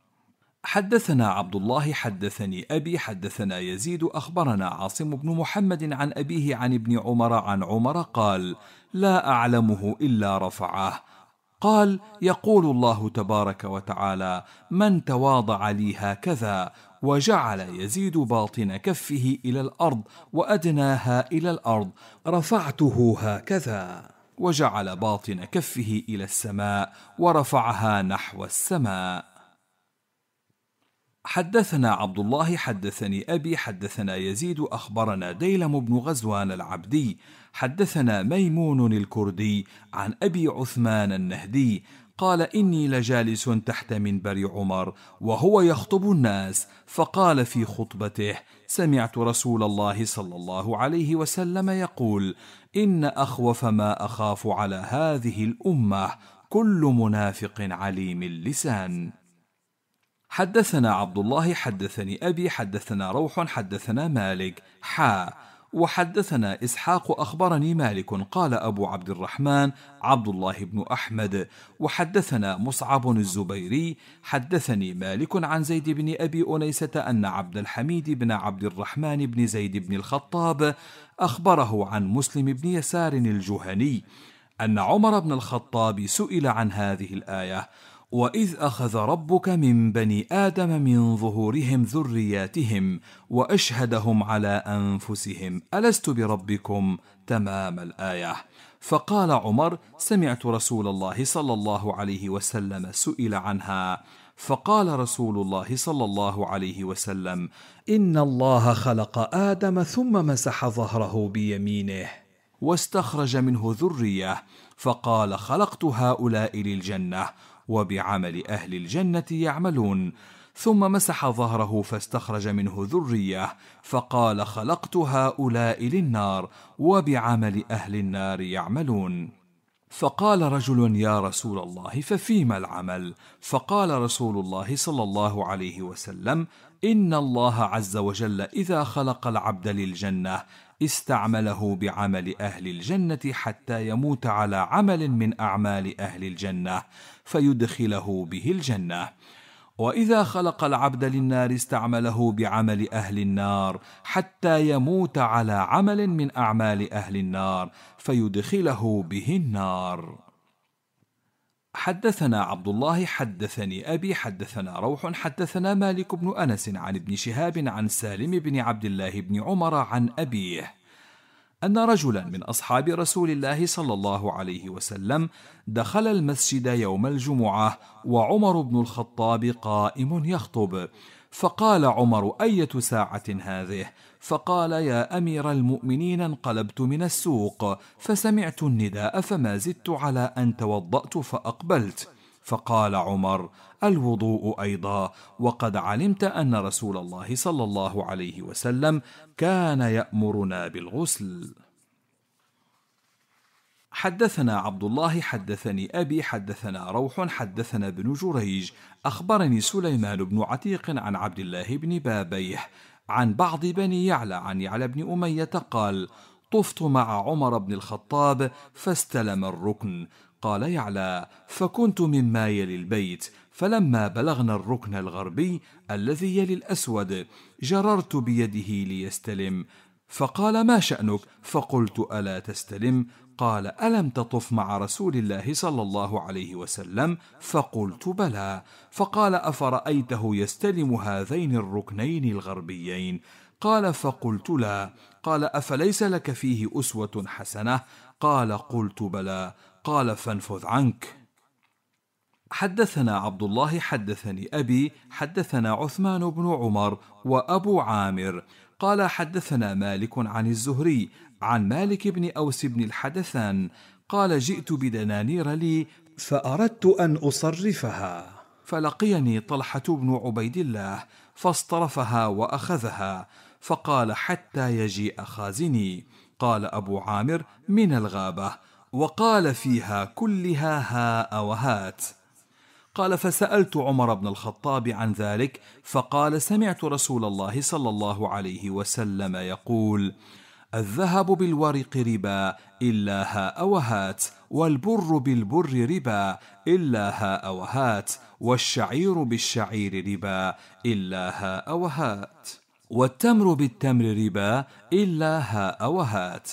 حدثنا عبد الله حدثني أبي حدثنا يزيد أخبرنا عاصم بن محمد عن أبيه عن ابن عمر عن عمر قال: لا أعلمه إلا رفعه. قال: يقول الله تبارك وتعالى: من تواضع لي هكذا، وجعل يزيد باطن كفه إلى الأرض وأدناها إلى الأرض، رفعته هكذا، وجعل باطن كفه إلى السماء ورفعها نحو السماء. حدثنا عبد الله حدثني أبي حدثنا يزيد أخبرنا ديلم بن غزوان العبدي حدثنا ميمون الكردي عن أبي عثمان النهدي قال: إني لجالس تحت منبر عمر وهو يخطب الناس، فقال في خطبته: سمعت رسول الله صلى الله عليه وسلم يقول: إن أخوف ما أخاف على هذه الأمة كل منافق عليم اللسان. حدثنا عبد الله حدثني أبي حدثنا روح حدثنا مالك حا وحدثنا إسحاق أخبرني مالك قال أبو عبد الرحمن عبد الله بن أحمد وحدثنا مصعب الزبيري حدثني مالك عن زيد بن أبي أنيسة أن عبد الحميد بن عبد الرحمن بن زيد بن الخطاب أخبره عن مسلم بن يسار الجهني أن عمر بن الخطاب سئل عن هذه الآية: وإذ أخذ ربك من بني آدم من ظهورهم ذرياتهم وأشهدهم على أنفسهم ألست بربكم، تمام الآية. فقال عمر: سمعت رسول الله صلى الله عليه وسلم سئل عنها، فقال رسول الله صلى الله عليه وسلم: إن الله خلق آدم ثم مسح ظهره بيمينه واستخرج منه ذرية، فقال: خلقت هؤلاء للجنة وبعمل أهل الجنة يعملون، ثم مسح ظهره فاستخرج منه ذرية، فقال: خلقت هؤلاء للنار وبعمل أهل النار يعملون. فقال رجل: يا رسول الله، ففيما العمل؟ فقال رسول الله صلى الله عليه وسلم: إن الله عز وجل إذا خلق العبد للجنة استعمله بعمل أهل الجنة حتى يموت على عمل من أعمال أهل الجنة فيدخله به الجنة، وإذا خلق العبد للنار استعمله بعمل أهل النار حتى يموت على عمل من أعمال أهل النار فيدخله به النار. حدثنا عبد الله حدثني أبي حدثنا روح حدثنا مالك بن أنس عن ابن شهاب عن سالم بن عبد الله بن عمر عن أبيه أن رجلا من أصحاب رسول الله صلى الله عليه وسلم دخل المسجد يوم الجمعة وعمر بن الخطاب قائم يخطب، فقال عمر: أية ساعة هذه؟ فقال: يا أمير المؤمنين، انقلبت من السوق فسمعت النداء فما زدت على أن توضأت فأقبلت. فقال عمر: الوضوء أيضا، وقد علمت أن رسول الله صلى الله عليه وسلم كان يأمرنا بالغسل. حدثنا عبد الله حدثني أبي حدثنا روح حدثنا ابن جريج أخبرني سليمان بن عتيق عن عبد الله بن بابيه عن بعض بني يعلى عن يعلى بن أمية قال: طفت مع عمر بن الخطاب فاستلم الركن. قال يعلى: فكنت مما يلي البيت، فلما بلغنا الركن الغربي الذي يلي الأسود جررت بيده ليستلم، فقال: ما شأنك؟ فقلت: ألا تستلم؟ قال: ألم تطف مع رسول الله صلى الله عليه وسلم؟ فقلت: بلى. فقال: أفرأيته يستلم هذين الركنين الغربيين؟ قال: فقلت: لا. قال: أفليس لك فيه أسوة حسنة؟ قال: قلت: بلى. قال: فانفذ عنك. حدثنا عبد الله حدثني أبي حدثنا عثمان بن عمر وأبو عامر قال: حدثنا مالك عن الزهري عن مالك بن أوس بن الحدثان قال: جئت بدنانير لي فأردت أن أصرفها، فلقيني طلحة بن عبيد الله فاصطرفها وأخذها، فقال: حتى يجيء خازني. قال أبو عامر: من الغابة. وقال: فيها كلها هاء وهات. قال: فسألت عمر بن الخطاب عن ذلك فقال: سمعت رسول الله صلى الله عليه وسلم يقول: الذهب بالورق ربا إلا هاء وهات، والبر بالبر ربا إلا هاء وهات، والشعير بالشعير ربا إلا هاء وهات، والتمر بالتمر ربا إلا هاء وهات.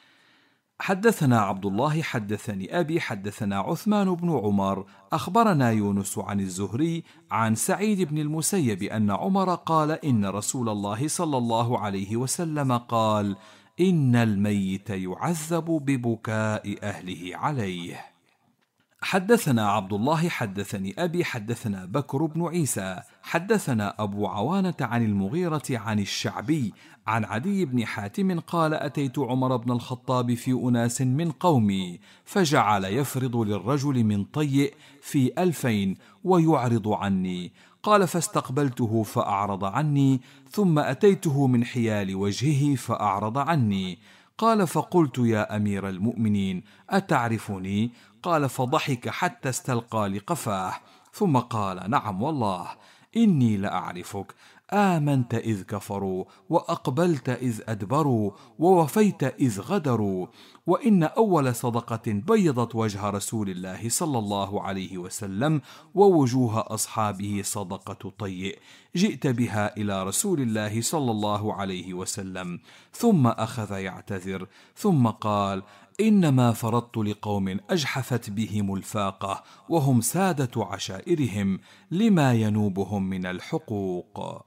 حدثنا عبد الله حدثني أبي حدثنا عثمان بن عمر أخبرنا يونس عن الزهري عن سعيد بن المسيب أن عمر قال: إن رسول الله صلى الله عليه وسلم قال: إن الميت يعذب ببكاء أهله عليه. حدثنا عبد الله حدثني أبي حدثنا بكر بن عيسى حدثنا أبو عوانة عن المغيرة عن الشعبي عن عدي بن حاتم قال: أتيت عمر بن الخطاب في أناس من قومي فجعل يفرض للرجل من طيء في ألفين ويعرض عني. قال: فاستقبلته فأعرض عني، ثم أتيته من حيال وجهه فأعرض عني. قال: فقلت: يا أمير المؤمنين، أتعرفني؟ قال: فضحك حتى استلقى لقفاه، ثم قال: نعم والله إني لأعرفك، آمنت إذ كفروا، وأقبلت إذ أدبروا، ووفيت إذ غدروا، وإن أول صدقة بيضت وجه رسول الله صلى الله عليه وسلم ووجوه أصحابه صدقة طيء، جئت بها إلى رسول الله صلى الله عليه وسلم. ثم أخذ يعتذر، ثم قال: إنما فرضت لقوم أجحفت بهم الفاقة وهم سادة عشائرهم لما ينوبهم من الحقوق.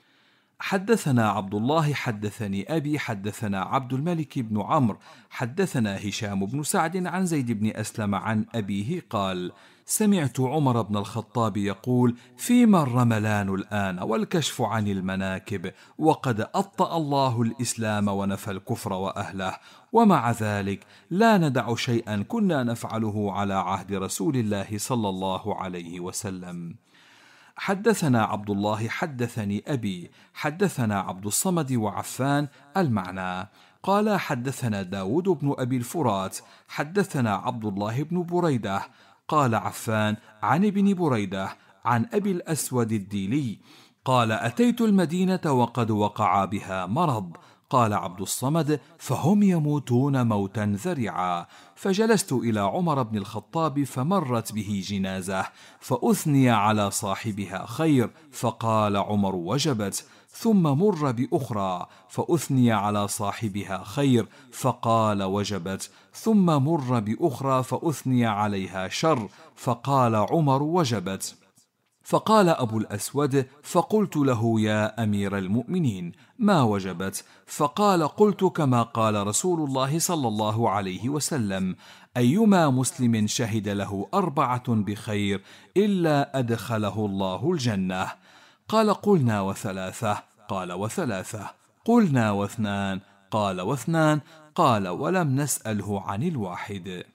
حدثنا عبد الله حدثني أبي حدثنا عبد الملك بن عمرو حدثنا هشام بن سعد عن زيد بن أسلم عن أبيه قال: سمعت عمر بن الخطاب يقول: فيما الرملان الآن والكشف عن المناكب، وقد أطأ الله الإسلام ونفى الكفر وأهله، ومع ذلك لا ندع شيئا كنا نفعله على عهد رسول الله صلى الله عليه وسلم. حدثنا عبد الله حدثني أبي حدثنا عبد الصمد وعفان المعنى قال حدثنا داود بن أبي الفرات حدثنا عبد الله بن بريدة قال عفان عن ابن بريدة عن أبي الأسود الديلي قال أتيت المدينة وقد وقع بها مرض. قال عبد الصمد فهم يموتون موتا ذريعا، فجلست إلى عمر بن الخطاب فمرت به جنازة فأثني على صاحبها خير فقال عمر وجبت، ثم مر بأخرى فأثني على صاحبها خير فقال وجبت، ثم مر بأخرى فأثني عليها شر فقال عمر وجبت. فقال أبو الأسود فقلت له يا أمير المؤمنين ما وجبت؟ فقال قلت كما قال رسول الله صلى الله عليه وسلم أيما مسلم شهد له أربعة بخير إلا أدخله الله الجنة. قال قلنا وثلاثة؟ قال وثلاثة. قلنا واثنان؟ قال واثنان. قال ولم نسأله عن الواحد.